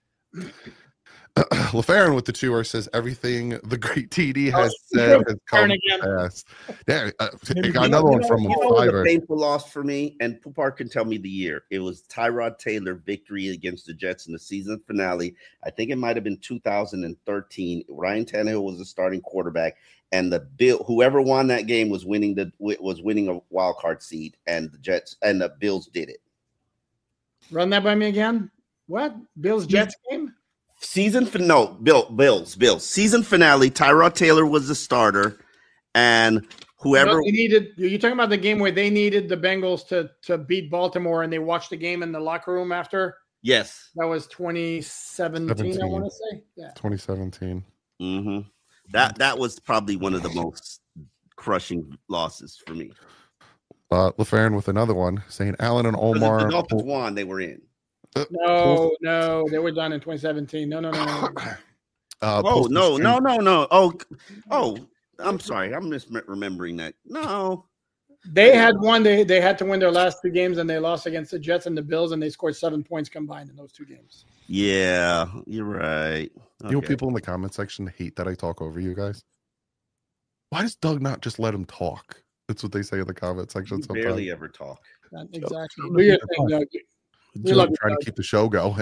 LaFarron with the tour says everything the great T D has oh, said has come to pass. Yeah, uh, it got another one from you know, a fiver. Painful loss for me, and Poupart can tell me the year. It was Tyrod Taylor victory against the Jets in the season finale. I think it might have been two thousand thirteen. Ryan Tannehill was the starting quarterback, and the Bill whoever won that game was winning the was winning a wild card seed, and the Jets and the Bills did it. Run that by me again. What Bills Jets game? Season for no Bill Bills Bills season finale. Tyrod Taylor was the starter, and whoever they needed. You're talking about the game where they needed the Bengals to to beat Baltimore, and they watched the game in the locker room after. Yes, that was twenty seventeen. seventeen. I want to say, yeah, twenty seventeen. Mm-hmm. That that was probably one of the most crushing losses for me. Uh, LaFerrin with another one saying Allen and Omar. The Dolphins won, they were in. Uh, no, no, they were done in twenty seventeen. No, no, no. no. Uh, oh no, no, no, no. Oh, oh, I'm sorry, I'm misremembering that. No, they had won. They they had to win their last two games, and they lost against the Jets and the Bills, and they scored seven points combined in those two games. Yeah, you're right. Okay. You know, people in the comment section hate that I talk over you guys. Why does Doug not just let him talk? That's what they say in the comment section. You sometimes. Barely ever talk. Not exactly. Do your thing, Doug. We love trying to keep the show going.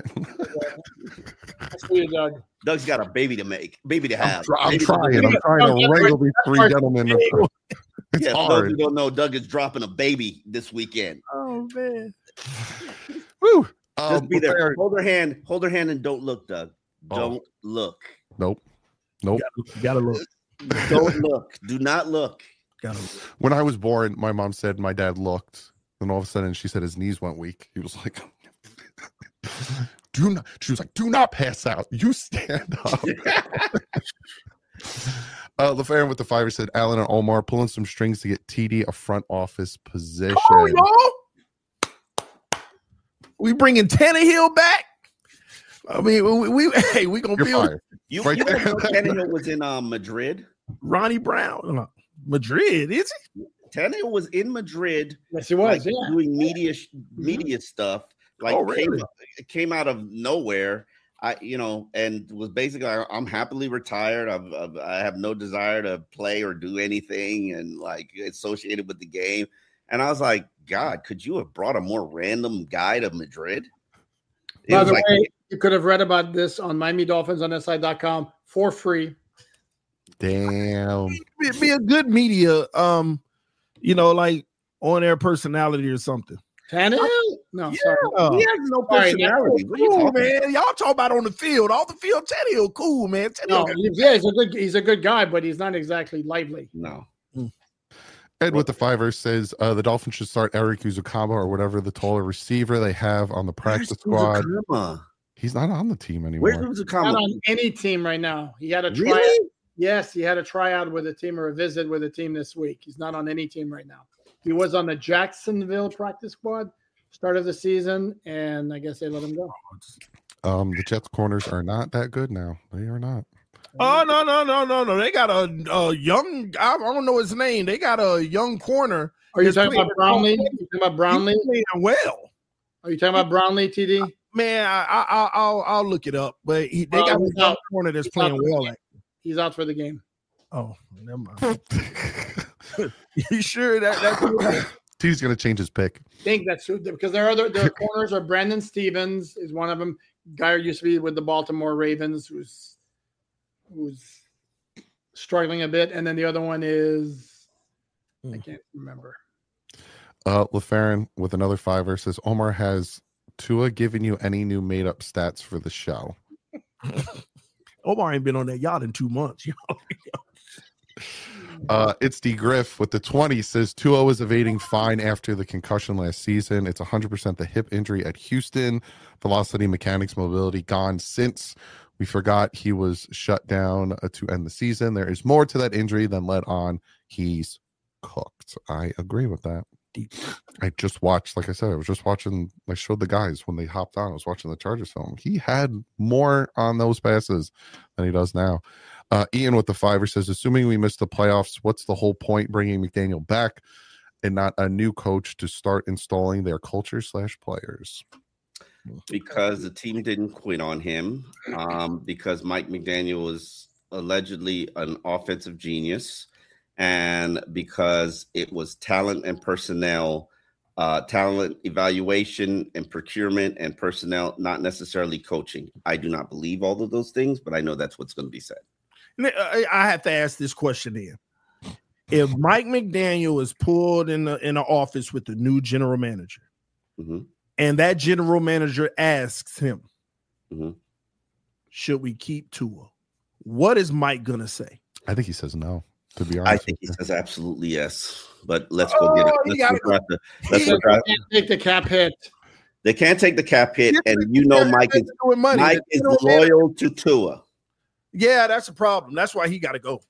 you, Doug. Doug's got a baby to make, baby to have. I'm, baby trying. To I'm trying to wrangle these three gentlemen. It's yeah, hard. For those who don't know, Doug is dropping a baby this weekend. Oh man! Woo! Just um, be there. Fair. Hold her hand. Hold her hand, and don't look, Doug. Don't oh. look. Nope. Nope. You gotta, you gotta look. Don't look. Do not look. Gotta look. When I was born, my mom said my dad looked. Then all of a sudden, she said his knees went weak. He was like, "Do not." She was like, "Do not pass out. You stand up." uh, LaFerrin with the fiver said, "Allen and Omar pulling some strings to get T D a front office position." Oh, y'all! We bringing Tannehill back. I mean, we, we hey, we gonna feel you. Right you know Tannehill was in um, Madrid. Ronnie Brown, uh, Madrid, is he? Tannehill was in Madrid. Yes, he was. Like, yeah. doing media media stuff. Like oh, really? came, it came out of nowhere. I, you know, and was basically, I'm happily retired. I've, I've, I have no desire to play or do anything, and like associated with the game. And I was like, God, could you have brought a more random guy to Madrid? It By the like, way, you could have read about this on Miami Dolphins on S I dot com for free. Damn, It'd be a good media, um, you know, like on air personality or something. Tannehill? No, yeah. sorry. He has no personality. Right, cool, man. Y'all talk about on the field. All the field, Tannehill, cool, man. Tannehill no, yeah, he's a good he's a good guy, but he's not exactly lively. No. Mm. Ed with the fiver says uh, the Dolphins should start Eric Uzukama or whatever the taller receiver they have on the practice Where's squad. Uzukama? He's not on the team anymore. Where's Uzukama? Not on any team right now. He had a tryout. Really? Yes, he had a tryout with a team or a visit with a team this week. He's not on any team right now. He was on the Jacksonville practice squad start of the season, and I guess they let him go. Um, the Jets corners are not that good now. They are not. Oh no no no no no! They got a, a young. I don't know his name. They got a young corner. Are you talking about Brownlee? Are you talking about Brownlee? He's playing well. Are you talking about Brownlee, T D? Man, I, I, I'll I'll look it up. But he, they got a young out. corner that's He's playing well. He's out for the game. Oh, never mind. You sure that that? T's gonna change his pick. I think that's because their other their corners are Brandon Stevens is one of them. Guy who used to be with the Baltimore Ravens, who's who's struggling a bit, and then the other one is mm. I can't remember. Uh, LaFerrin with another fiver says Omar has Tua given you any new made up stats for the show? Omar ain't been on that yacht in two months. Uh, it's D Griff with the twenty says Tua was evading fine after the concussion last season. It's one hundred percent the hip injury at Houston. Velocity, mechanics, mobility gone since we forgot he was shut down uh, to end the season. There is more to that injury than let on. He's cooked. I agree with that. I just watched, like I said, I was just watching, I showed the guys when they hopped on. I was watching the Chargers film. He had more on those passes than he does now. Uh, Ian with the fiver says, assuming we miss the playoffs, what's the whole point bringing McDaniel back and not a new coach to start installing their culture slash players? Because the team didn't quit on him. Um, because Mike McDaniel was allegedly an offensive genius. And because it was talent and personnel, uh, talent evaluation and procurement and personnel, not necessarily coaching. I do not believe all of those things, but I know that's what's going to be said. I have to ask this question then. If Mike McDaniel is pulled in the in the office with the new general manager, mm-hmm. and that general manager asks him, mm-hmm. should we keep Tua? What is Mike going to say? I think he says no. To be honest, I think he says absolutely yes. But let's go get it. Let's gotta go go. Let's They go can't take the cap hit. They can't take the cap hit, Yeah, and you know Mike is money. Mike is loyal to Tua. Yeah, that's a problem. That's why he got to go.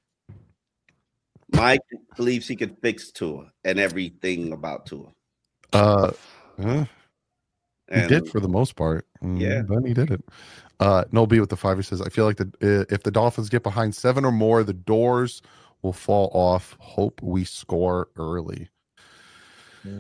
Mike believes he can fix Tua and everything about Tua. Uh, yeah. He And, did for the most part. Mm, yeah. Then he did it. Uh, Noel B with the fiver says, I feel like the if the Dolphins get behind seven or more, the doors will fall off. Hope we score early. Yeah.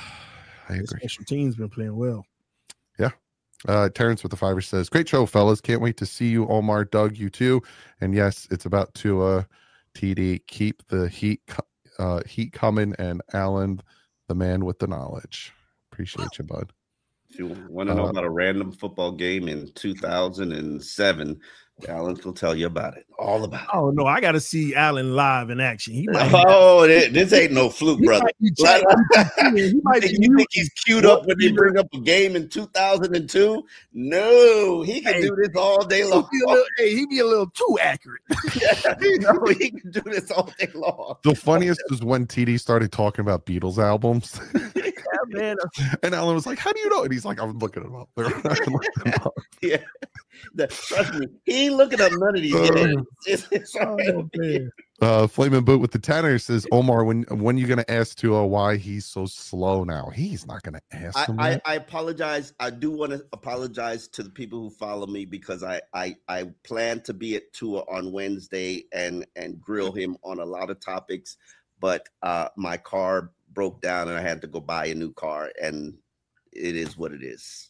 I agree. Special teams been playing well. Yeah. Uh, Terrence with the fiver says, great show, fellas. Can't wait to see you, Omar. Doug, you too. And yes, it's about to uh, T D. Keep the heat uh, heat coming. And Alan, the man with the knowledge. Appreciate you, bud. If you want to know uh, about a random football game in two thousand seven, Alan will tell you about it. All about it. Oh, no, I got to see Allen live in action. He might oh, this ain't no fluke, he brother. Might be Like, he might be you think he's queued up when they bring up a game in two thousand two? No, he can hey, do this all day long. He be a little, hey, he be a little too accurate. Yeah, no, he can do this all day long. The funniest is when T D started talking about Beatles albums. Yeah, man. And Alan was like, how do you know? And he's like, I'm looking them up. looking them up. Yeah. The, trust me, he ain't looking up none of these Uh, games. It's, it's all right. Oh, man. Uh, Flaming Boot with the Tanner says, Omar, when when you gonna ask Tua why he's so slow now? He's not gonna ask I, him. I, that. I apologize. I do want to apologize to the people who follow me because I, I I plan to be at Tua on Wednesday and and grill him on a lot of topics, but uh, my car broke down and I had to go buy a new car, and it is what it is.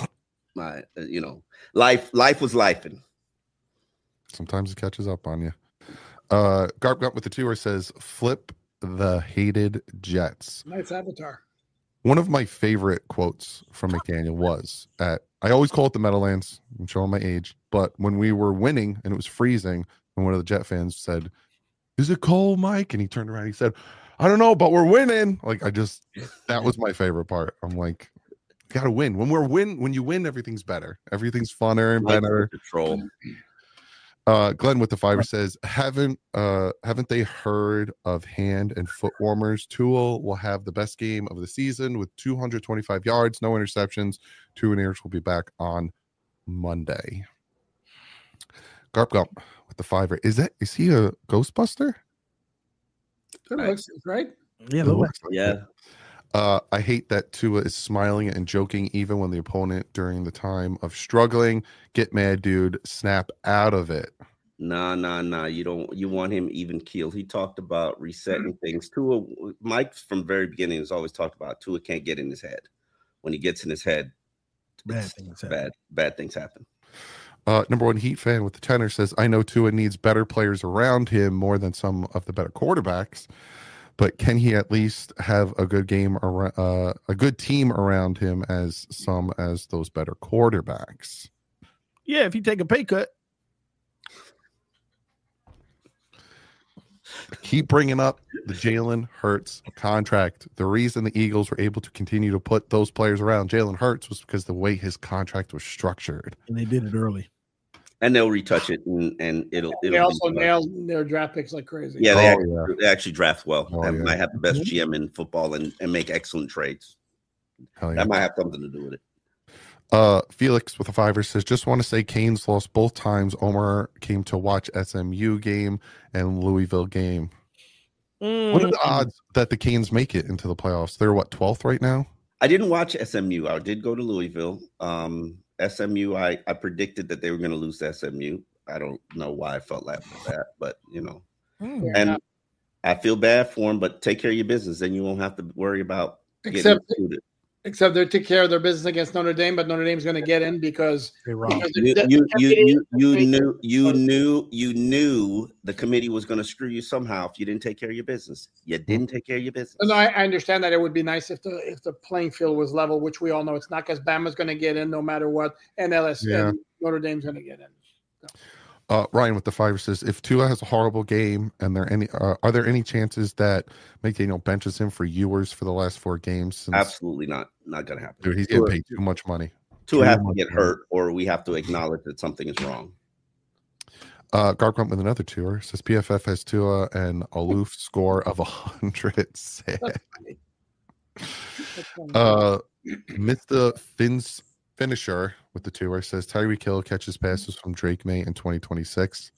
My uh, you know life life was lifing. Sometimes it catches up on you. Uh, Garp Gut with the tour says, flip the hated Jets. Nice avatar. One of my favorite quotes from McDaniel was at, I always call it the Meadowlands. I'm showing my age, but when we were winning and it was freezing, and one of the Jet fans said, is it cold, Mike? And he turned around and he said, I don't know, but we're winning. Like, I just, that was my favorite part. I'm like, gotta win. When we're win, when you win, everything's better. Everything's funner and better. Control. Uh, Glenn with the fiver says, haven't uh haven't they heard of hand and foot warmers? Tua will have the best game of the season with two hundred twenty-five yards, no interceptions. Two and ears will be back on Monday. Garp Gump with the fiver. Is that is he a Ghostbuster? Good looks, right? Yeah, It looks like Yeah. it. Uh, I hate that Tua is smiling and joking even when the opponent during the time of struggling. Get mad, dude. Snap out of it. Nah, nah, nah. You don't. You want him even keeled. He talked about resetting things. Tua, Mike, from the very beginning, has always talked about Tua can't get in his head. When he gets in his head, Bad things happen. bad, bad things happen. Uh, number one Heat fan with the tenor says, I know Tua needs better players around him more than some of the better quarterbacks, but can he at least have a good game around, uh, a good team around him as some as those better quarterbacks? Yeah, if you take a pay cut. Keep bringing up the Jalen Hurts contract. The reason the Eagles were able to continue to put those players around Jalen Hurts was because the way his contract was structured. And they did it early. And they'll retouch it, and, and it'll. it'll They also be, nailed their draft picks like crazy. Yeah, they, Oh, actually, yeah. they actually draft well. Oh, That yeah. might have the best G M in football and, and make excellent trades. Hell yeah. That might have something to do with it. Uh, Felix with a fiver says, just want to say Canes lost both times Omar came to watch S M U game and Louisville game. Mm. What are the odds that the Canes make it into the playoffs? They're what, twelfth right now? I didn't watch S M U. I did go to Louisville. Um, S M U, I, I predicted that they were going to lose to S M U. I don't know why I felt like that, but you know, Mm. and I feel bad for them. But take care of your business, then you won't have to worry about getting Except, included. except they took care of their business against Notre Dame, but Notre Dame's going to get in because, They robbed. because You, the- you, the you, committee- you, you knew you knew you knew the committee was going to screw you somehow if you didn't take care of your business. You didn't take care of your business. No, I, I understand that it would be nice if the if the playing field was level, which we all know it's not, because Bama's going to get in no matter what, and L S U Yeah. and Notre Dame's going to get in. Uh, Ryan with the fiver says, if Tua has a horrible game, and there any uh, are there any chances that McDaniel benches him for Ewers for the last four games? Since, Absolutely not. Not going to happen. dude, he's getting Tua- paid too much money. Tua too have to much get money. hurt, or we have to acknowledge that something is wrong. Uh, Gark went with another tour. Says P F F has Tua and aloof score of a hundred. uh, Mister Fins finisher with the tour says Tyreek Hill catches passes from Drake May in twenty twenty-six.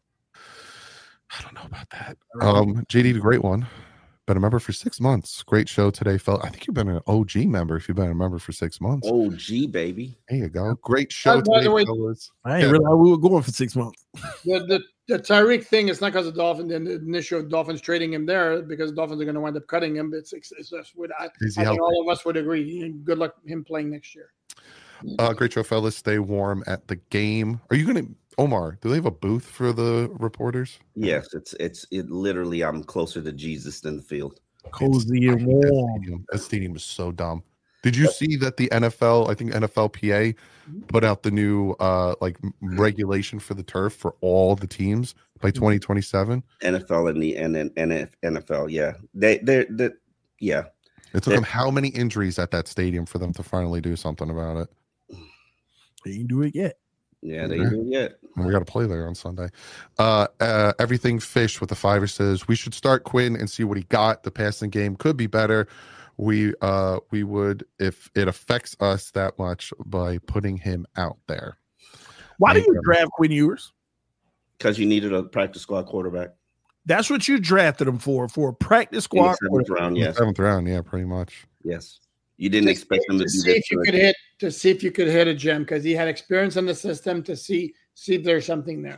I don't know about that. Um, J D, the great one. Been a member for six months. Great show today, fella. I think you've been an O G member if you've been a member for six months. O G, baby. There you go. Great show by, by today, way, fellas. I ain't realize we were going for six months. The the, the Tyreek thing is not because of Dolphins and the initial Dolphins trading him there because Dolphins are going to wind up cutting him. It's it's, it's just what I, I think all of us would agree. Good luck him playing next year. Uh, great show, fellas. Stay warm at the game. Are you going to, Omar, do they have a booth for the reporters? Yes, it's it's it literally I'm closer to Jesus than the field. Cozy and warm. Stadium. That stadium is so dumb. Did you see that the N F L, I think N F L P A, put out the new uh like regulation for the turf for all the teams by twenty twenty-seven? N F L and the and then N F L, yeah. They they they yeah. It took them how many injuries at that stadium for them to finally do something about it? They didn't do it yet. Yeah, they do it yet. And we got to play there on Sunday. Uh, uh, everything Fish with the fiver says we should start Quinn and see what he got. The passing game could be better. We uh we would if it affects us that much by putting him out there. Why do you draft Quinn Ewers? Because you needed a practice squad quarterback. That's what you drafted him for, for a practice squad. In the seventh round, yes. Seventh round, yeah, pretty much. Yes. You didn't to expect see, him to, to do see this. if you could hit to see if you could hit a gem because he had experience in the system to see see if there's something there.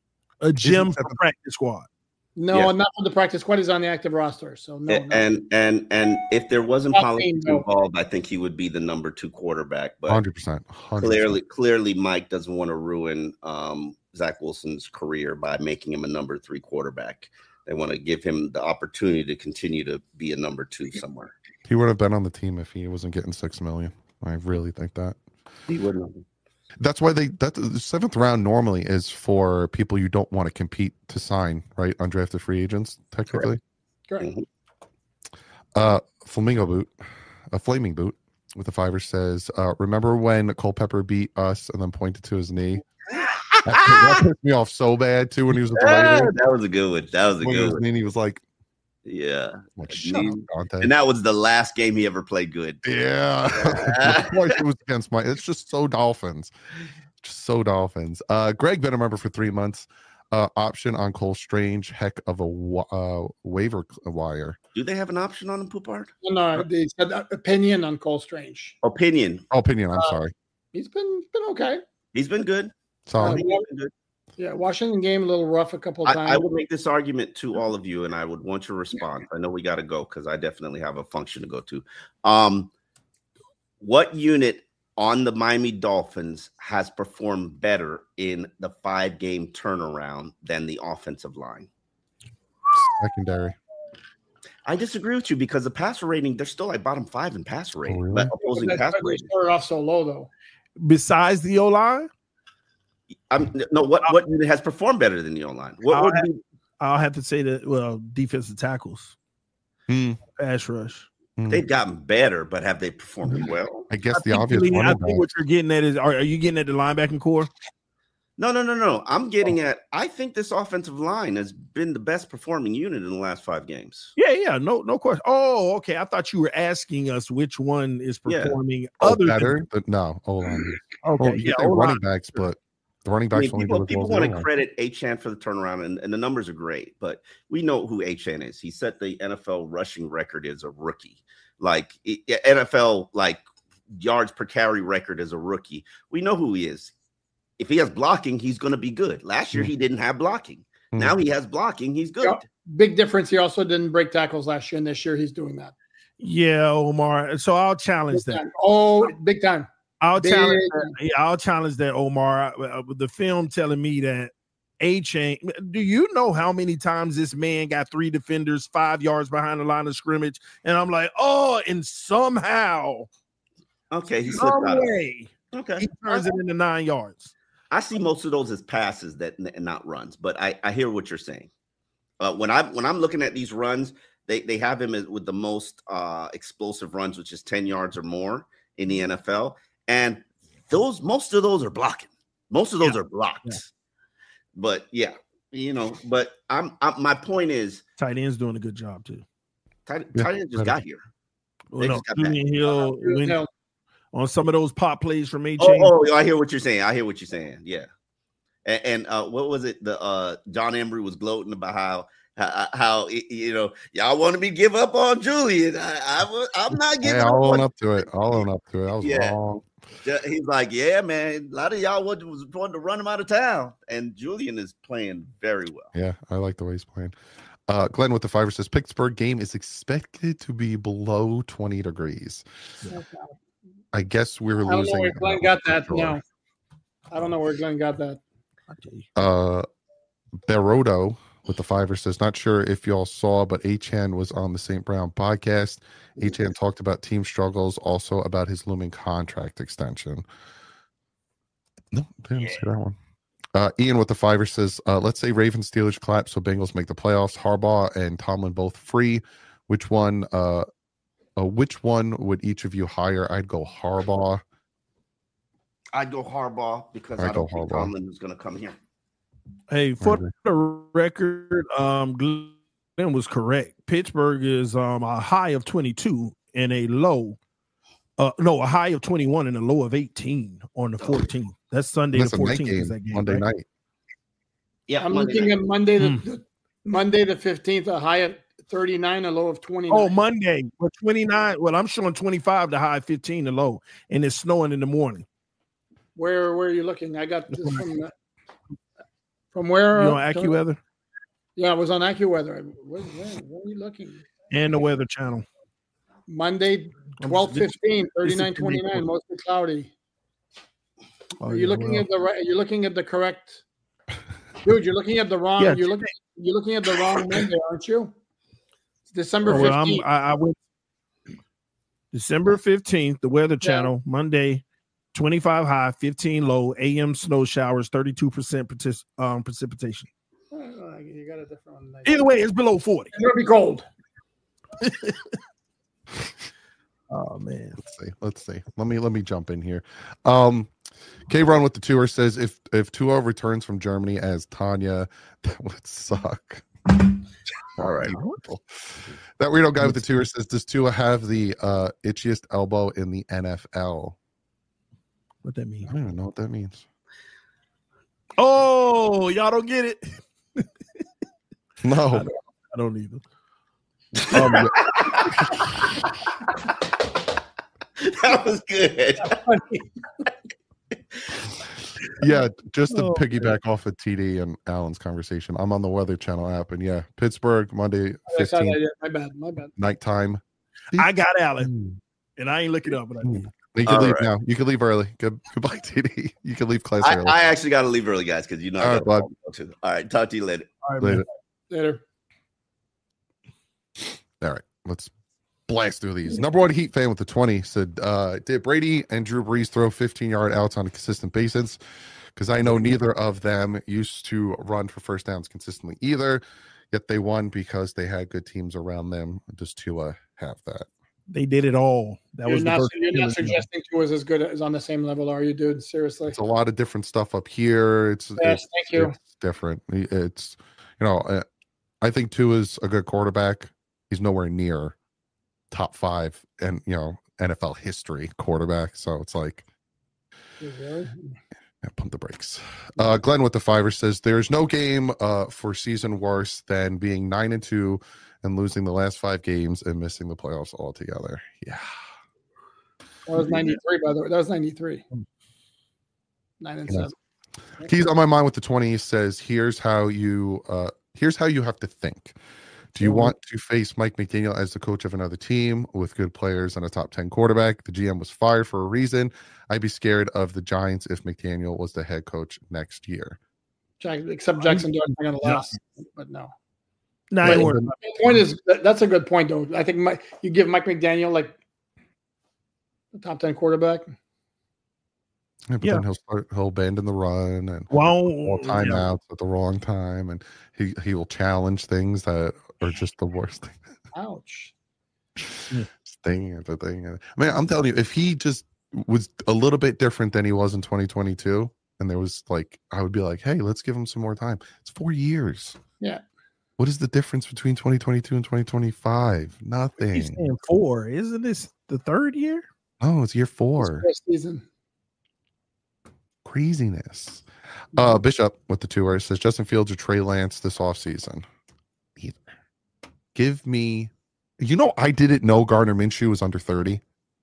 A gem for practice squad. No, Yeah. not for the practice squad. He's on the active roster, so no. and, no. and and and if there wasn't Not politics saying no. involved, I think he would be the number two quarterback. But one hundred percent. clearly, clearly, Mike doesn't want to ruin um, Zach Wilson's career by making him a number three quarterback. They want to give him the opportunity to continue to be a number two somewhere. He would have been on the team if he wasn't getting six million. I really think that. He wouldn't. That's why they that the seventh round normally is for people you don't want to compete to sign, right? Undrafted free agents, technically. Correct. Mhm. Uh, Flamingo boot, a flaming boot with the fiver says, uh, remember when Culpepper beat us and then pointed to his knee? that, that pissed me off so bad too when he was at the Ah, Raiders. that was a good one. That was a When he good was one. knee, he was like, Yeah. like shut up, Dante. And that was the last game he ever played good. Yeah. Of course it was against my it's just so Dolphins. Just so Dolphins. Uh Greg been a member for three months. Uh option on Cole Strange, heck of a wa- uh waiver wire. Do they have an option on him, Poupard? No, they said uh, opinion on Cole Strange. Opinion. Oh, opinion, I'm Uh, sorry. He's been been okay. He's been good. Sorry. Uh, He's been good. Yeah, Washington game a little rough a couple of times. I, I would make this argument to all of you, and I would want your response. I know we got to go because I definitely have a function to go to. Um, what unit on the Miami Dolphins has performed better in the five-game turnaround than the offensive line? Secondary. I disagree with you because the passer rating, they're still like bottom five in passer rating, Oh, really? but opposing That's passer why they rating. started off so low, though. Besides the O line, I'm, no, what what unit has performed better than the O-line? What I'll would have, be I'll have to say that. Well, defensive tackles, Hmm. pass rush. Hmm. they've gotten better, but have they performed well? I guess I the think, obvious really, I running think back. what you're getting at is: are, are you getting at the linebacking core? No, no, no, no. I'm getting at. I think this offensive line has been the best performing unit in the last five games. Yeah, yeah, no, no question. Oh, okay. I thought you were asking us which one is Yeah. performing Oh, other better, but no, hold on. Than, Oh, okay, you yeah, can say O-line. running backs, but the running I backs mean, only people do as people well as want the to O-line. credit Achane for the turnaround, and, and the numbers are great, but we know who Achane is. He set the N F L rushing record as a rookie. Like it, N F L like yards per carry record as a rookie. We know who he is. If he has blocking, he's going to be good. Last year, Mm. he didn't have blocking. Mm. Now he has blocking. He's good. Yeah. Big difference. He also didn't break tackles last year, and this year he's doing that. Yeah, Omar. So I'll challenge Big that. time. Oh, big time. I'll Big challenge. time. That. Yeah, I'll challenge that, Omar. Uh, with the film telling me that Achane. Do you know how many times this man got three defenders five yards behind the line of scrimmage? And I'm like, oh, and somehow, Okay, he slipped some out. way, Okay. he turns it into nine yards. I see most of those as passes that and not runs, but I, I hear what you're saying. Uh, when I when I'm looking at these runs, they, they have him as, with the most uh, explosive runs, which is ten yards or more in the N F L, and those most of those are blocking. Most of those Yeah. are blocked. Yeah. but yeah, you know. But I'm, I'm my point is, tight end's doing a good job too. Tight, Yeah, tight end just got here. Well, no, Julian Hill went on some of those pop plays from A. Oh, oh, I hear what you're saying. I hear what you're saying. Yeah. And, and uh, what was it? The uh, John Embry was gloating about how how, how you know y'all wanted me to give up on Julian. I, I I'm not giving. Hey, I'll up own on up to it. I'll own up to it. I was yeah. wrong. He's like, yeah, man. A lot of y'all was wanting to run him out of town, and Julian is playing very well. Yeah, I like the way he's playing. Uh, Glenn with the fiver says Pittsburgh game is expected to be below twenty degrees. Okay. I guess we're losing. I don't know where Glenn got that. Sure. No, I don't know where Glenn got that. Uh, Barodo with the fiver says, not sure if y'all saw, but Achane was on the Saint Brown podcast. Achane talked about team struggles, also about his looming contract extension. No, didn't yeah. see that one. Uh, Ian with the fiver says, uh, let's say Ravens Steelers collapse, so Bengals make the playoffs. Harbaugh and Tomlin both free. Which one? Uh, uh, which one would each of you hire? I'd go Harbaugh. I'd go Harbaugh because I'd I don't think Harbaugh. Tomlin is going to come here. Hey, for the record, um, Glenn was correct. Pittsburgh is um a high of twenty-two and a low, uh, no, a high of twenty-one and a low of eighteen on the fourteenth. That's Sunday That's the fourteenth. Is that game, Monday right? night. Yeah, I'm Monday looking night. at Monday the, mm. the Monday the fifteenth, a high of thirty-nine, a low of twenty-nine. Oh, Monday, well, twenty-nine. Well, I'm showing twenty-five, the high, fifteen, the low, and it's snowing in the morning. Where where are you looking? I got this from uh, from where? You on AccuWeather? Yeah, I was on AccuWeather. Where, where, where are you looking? And the Weather Channel. Monday, twelve fifteen, thirty-nine twenty-nine, mostly cloudy. Oh, are you yeah, looking well. at the right? You're looking at the correct, dude. You're looking at the wrong. Yeah, you're looking. You're looking at the wrong Monday, aren't you? It's December fifteenth. Oh, well, I, I went December fifteenth. The Weather Channel, yeah. Monday. twenty-five high, fifteen low, A M snow showers, thirty-two percent partic- um, precipitation. Oh, you got a different one. Either way, it's below forty. It's going to be cold. Oh, man. Let's see. Let's see. Let me let me jump in here. Um, K-Ron with the tour says, if, if Tua returns from Germany as Tanya, that would suck. All right. That weirdo guy with the tour says, does Tua have the uh, itchiest elbow in the N F L? What that mean? I don't even know what that means. Oh, y'all don't get it. No, I don't, I don't either. Um, that was good. Yeah, just to oh, piggyback man. off of T D and Alan's conversation, I'm on the Weather Channel app, and yeah, Pittsburgh Monday fifteenth. My bad, my bad. Nighttime. I got Alan, and I ain't looking up, but I did. You can All leave right. now. You can leave early. Good, goodbye, T D. You can leave class I, early. I actually got to leave early, guys, because you know. All I right, bud. To. All right, talk to you later. All right, later. Later. All right, let's blast through these. Number one Heat fan with the twenty said, uh, did Brady and Drew Brees throw fifteen-yard outs on a consistent basis? Because I know neither of them used to run for first downs consistently either, yet they won because they had good teams around them. Does Tua have that? They did it all. That you're was not, the you're not suggesting Tua's as good as on the same level, are you, dude? Seriously, it's a lot of different stuff up here. It's, yes, it's thank you. It's different. It's you know, I think Tua's a good quarterback. He's nowhere near top five and you know N F L history quarterback. So it's like, really? Yeah, pump the brakes. Uh, Glenn with the fiver says there's no game uh, for season worse than being nine and two and losing the last five games and missing the playoffs altogether. Yeah, that was ninety-three. By the way, that was ninety-three. Nine and yes. seven. He's on my mind with the twenty. Says here's how you uh, here's how you have to think. Do you want to face Mike McDaniel as the coach of another team with good players and a top ten quarterback? The G M was fired for a reason. I'd be scared of the Giants if McDaniel was the head coach next year. Jack, except Jackson Dart going to last, but no. No, but the point is that's a good point though. I think Mike, you give Mike McDaniel like the top ten quarterback. Yeah, but yeah. then he'll start he'll abandon the run and well, all timeouts yeah. at the wrong time, and he he will challenge things that are just the worst thing. Ouch. Thing after thing. I mean, I'm telling you, if he just was a little bit different than he was in twenty twenty-two, and there was like, I would be like, hey, let's give him some more time. It's four years. Yeah. What is the difference between twenty twenty-two and twenty twenty-five? Nothing. He's saying four. Isn't this the third year? Oh, it's year four. First season. Craziness. Uh, Bishop with the two words says Justin Fields or Trey Lance this offseason. Either. Give me, you know, I didn't know Gardner Minshew was under thirty.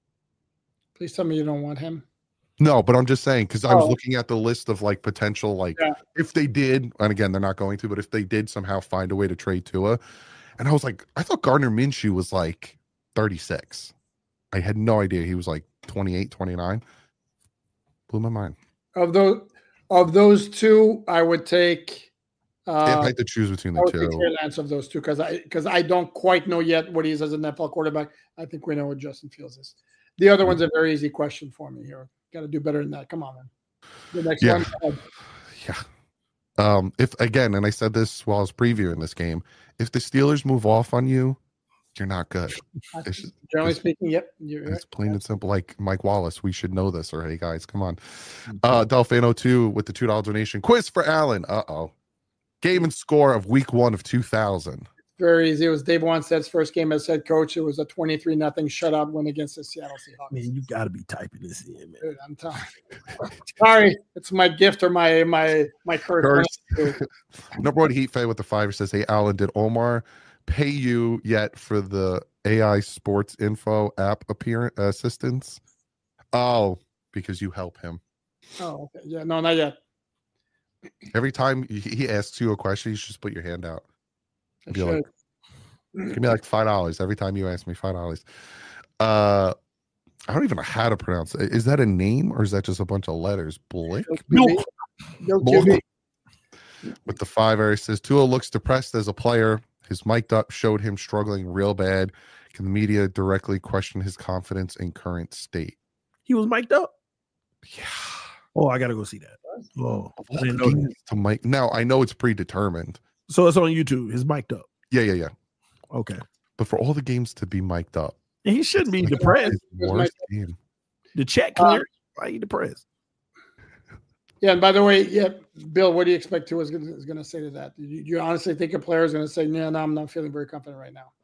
Please tell me you don't want him. No, but I'm just saying, because I Oh. was looking at the list of like potential, like Yeah. if they did, and again, they're not going to, but if they did somehow find a way to trade Tua, and I was like, I thought Gardner Minshew was like thirty-six. I had no idea he was like twenty-eight, twenty-nine. Blew my mind. Of those of those two, I would take uh If I had to choose between I the would two. take Trey Lance of those two because I because I don't quite know yet what he is as an N F L quarterback. I think we know what Justin Fields is. The other one's a very easy question for me here. Got to do better than that. Come on, man. The next Yeah. one. Yeah. Um, if again, and I said this while I was previewing this game, if the Steelers move off on you, you're not good. It's, just- Generally it's- speaking, yep. You're it's right. plain and simple. Like Mike Wallace, we should know this already, guys. Come on. Uh Delfino two with the two dollar donation. Quiz for Allen. Uh-oh. Game and score of week one of two thousand. Very easy. It was Dave Wanstead's first game as head coach. It was a twenty-three nothing shutout win against the Seattle Seahawks. Man, you got to be typing this in, man. Dude, I'm telling you. Sorry, it's my gift or my my my curse. Curse. Number one Heat fan with the five says, hey, Alan, did Omar pay you yet for the A I Sports Info app appearance assistance? Oh, because you help him. Oh, okay. Yeah, no, not yet. Every time he- he asks you a question, you should just put your hand out. I Be like, should. give me like five dollars every time you ask me five dollars. Uh, I don't even know how to pronounce it. Is that a name or is that just a bunch of letters? Blick? Bill Q B. Bill Q B. With the five area says Tua looks depressed as a player. His mic'd up showed him struggling real bad. Can the media directly question his confidence in current state? He was mic'd up. Yeah. Oh, I got to go see that. Oh, I What didn't know game that. is to mic? Now I know it's predetermined. So it's on YouTube. His mic'd up. Yeah, yeah, yeah. Okay. But for all the games to be mic'd up, And he shouldn't be like, depressed. his worst game. The check Uh, clear. Why are you depressed? Yeah, and by the way, yeah, Bill, what do you expect Tua is going is going to say to that? Do you, do you honestly think a player is going to say, "No, no, I'm not feeling very confident right now"?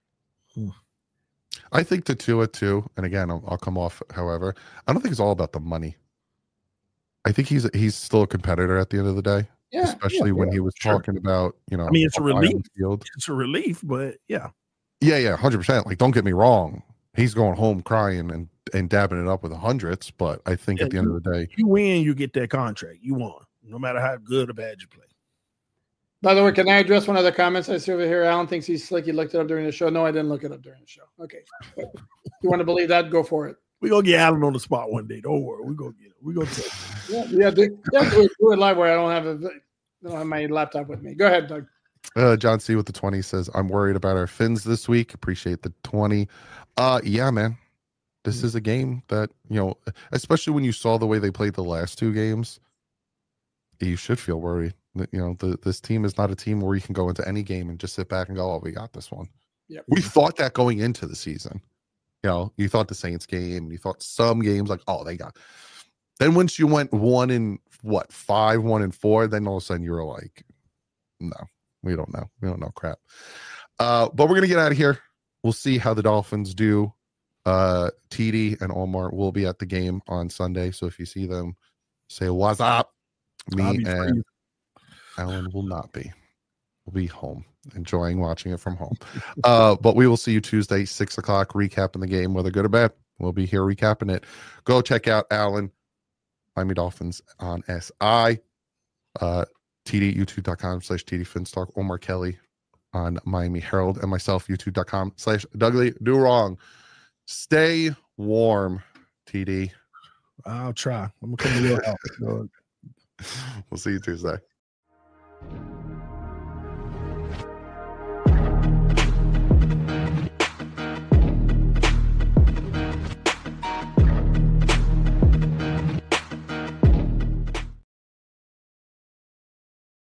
I think the Tua too, and again, I'll, I'll come off. However, I don't think it's all about the money. I think he's he's still a competitor at the end of the day, Yeah, especially yeah, when yeah. he was Sure. talking about, you know, I mean, it's a on the relief. field. It's a relief, but yeah. Yeah, yeah, hundred percent. Like, don't get me wrong, he's going home crying and and dabbing it up with the hundreds. But I think Yeah, at the end of the day, You win, you get that contract. You won, no matter how good or bad you play. By the way, can I address one of the comments I see over here? Alan thinks he's slick. He looked it up during the show. No, I didn't look it up during the show. Okay. If you want to believe that, go for it. We're gonna get Allen on the spot one day. Don't worry. We're gonna get it. We're gonna take it. Yeah, yeah, do, yeah, do, it, do it live where I don't have a, I don't have my laptop with me. Go ahead, Doug. uh, John C with the twenty says, "I'm worried about our Finns this week. Appreciate the twenty." Uh, yeah, man, this is a game that, you know, especially when you saw the way they played the last two games, you should feel worried. That, you know, the, this team is not a team where you can go into any game and just sit back and go, "Oh, we got this one." Yep. We thought that going into the season. You know, you thought the Saints game, you thought some games like, "Oh, they got." Then once you went one in what five, one and four, then all of a sudden you were like, "No, we don't know. We don't know crap." Uh, but we're gonna get out of here. We'll see how the Dolphins do. Uh, T D and Omar will be at the game on Sunday, so if you see them, say what's up. I'll Me be and free. Alan will not be. We'll be home, enjoying watching it from home. Uh, but we will see you Tuesday, six o'clock, recapping the game, whether good or bad. We'll be here recapping it. Go check out Alan, Miami Dolphins on S I. Uh, T D, youtube.com slash TD Finstock. Omar Kelly on Miami Herald, and myself, youtube.com slash Dougly Do Wrong. Stay warm, T D. I'll try. I'm gonna come to your house. We'll see you Tuesday.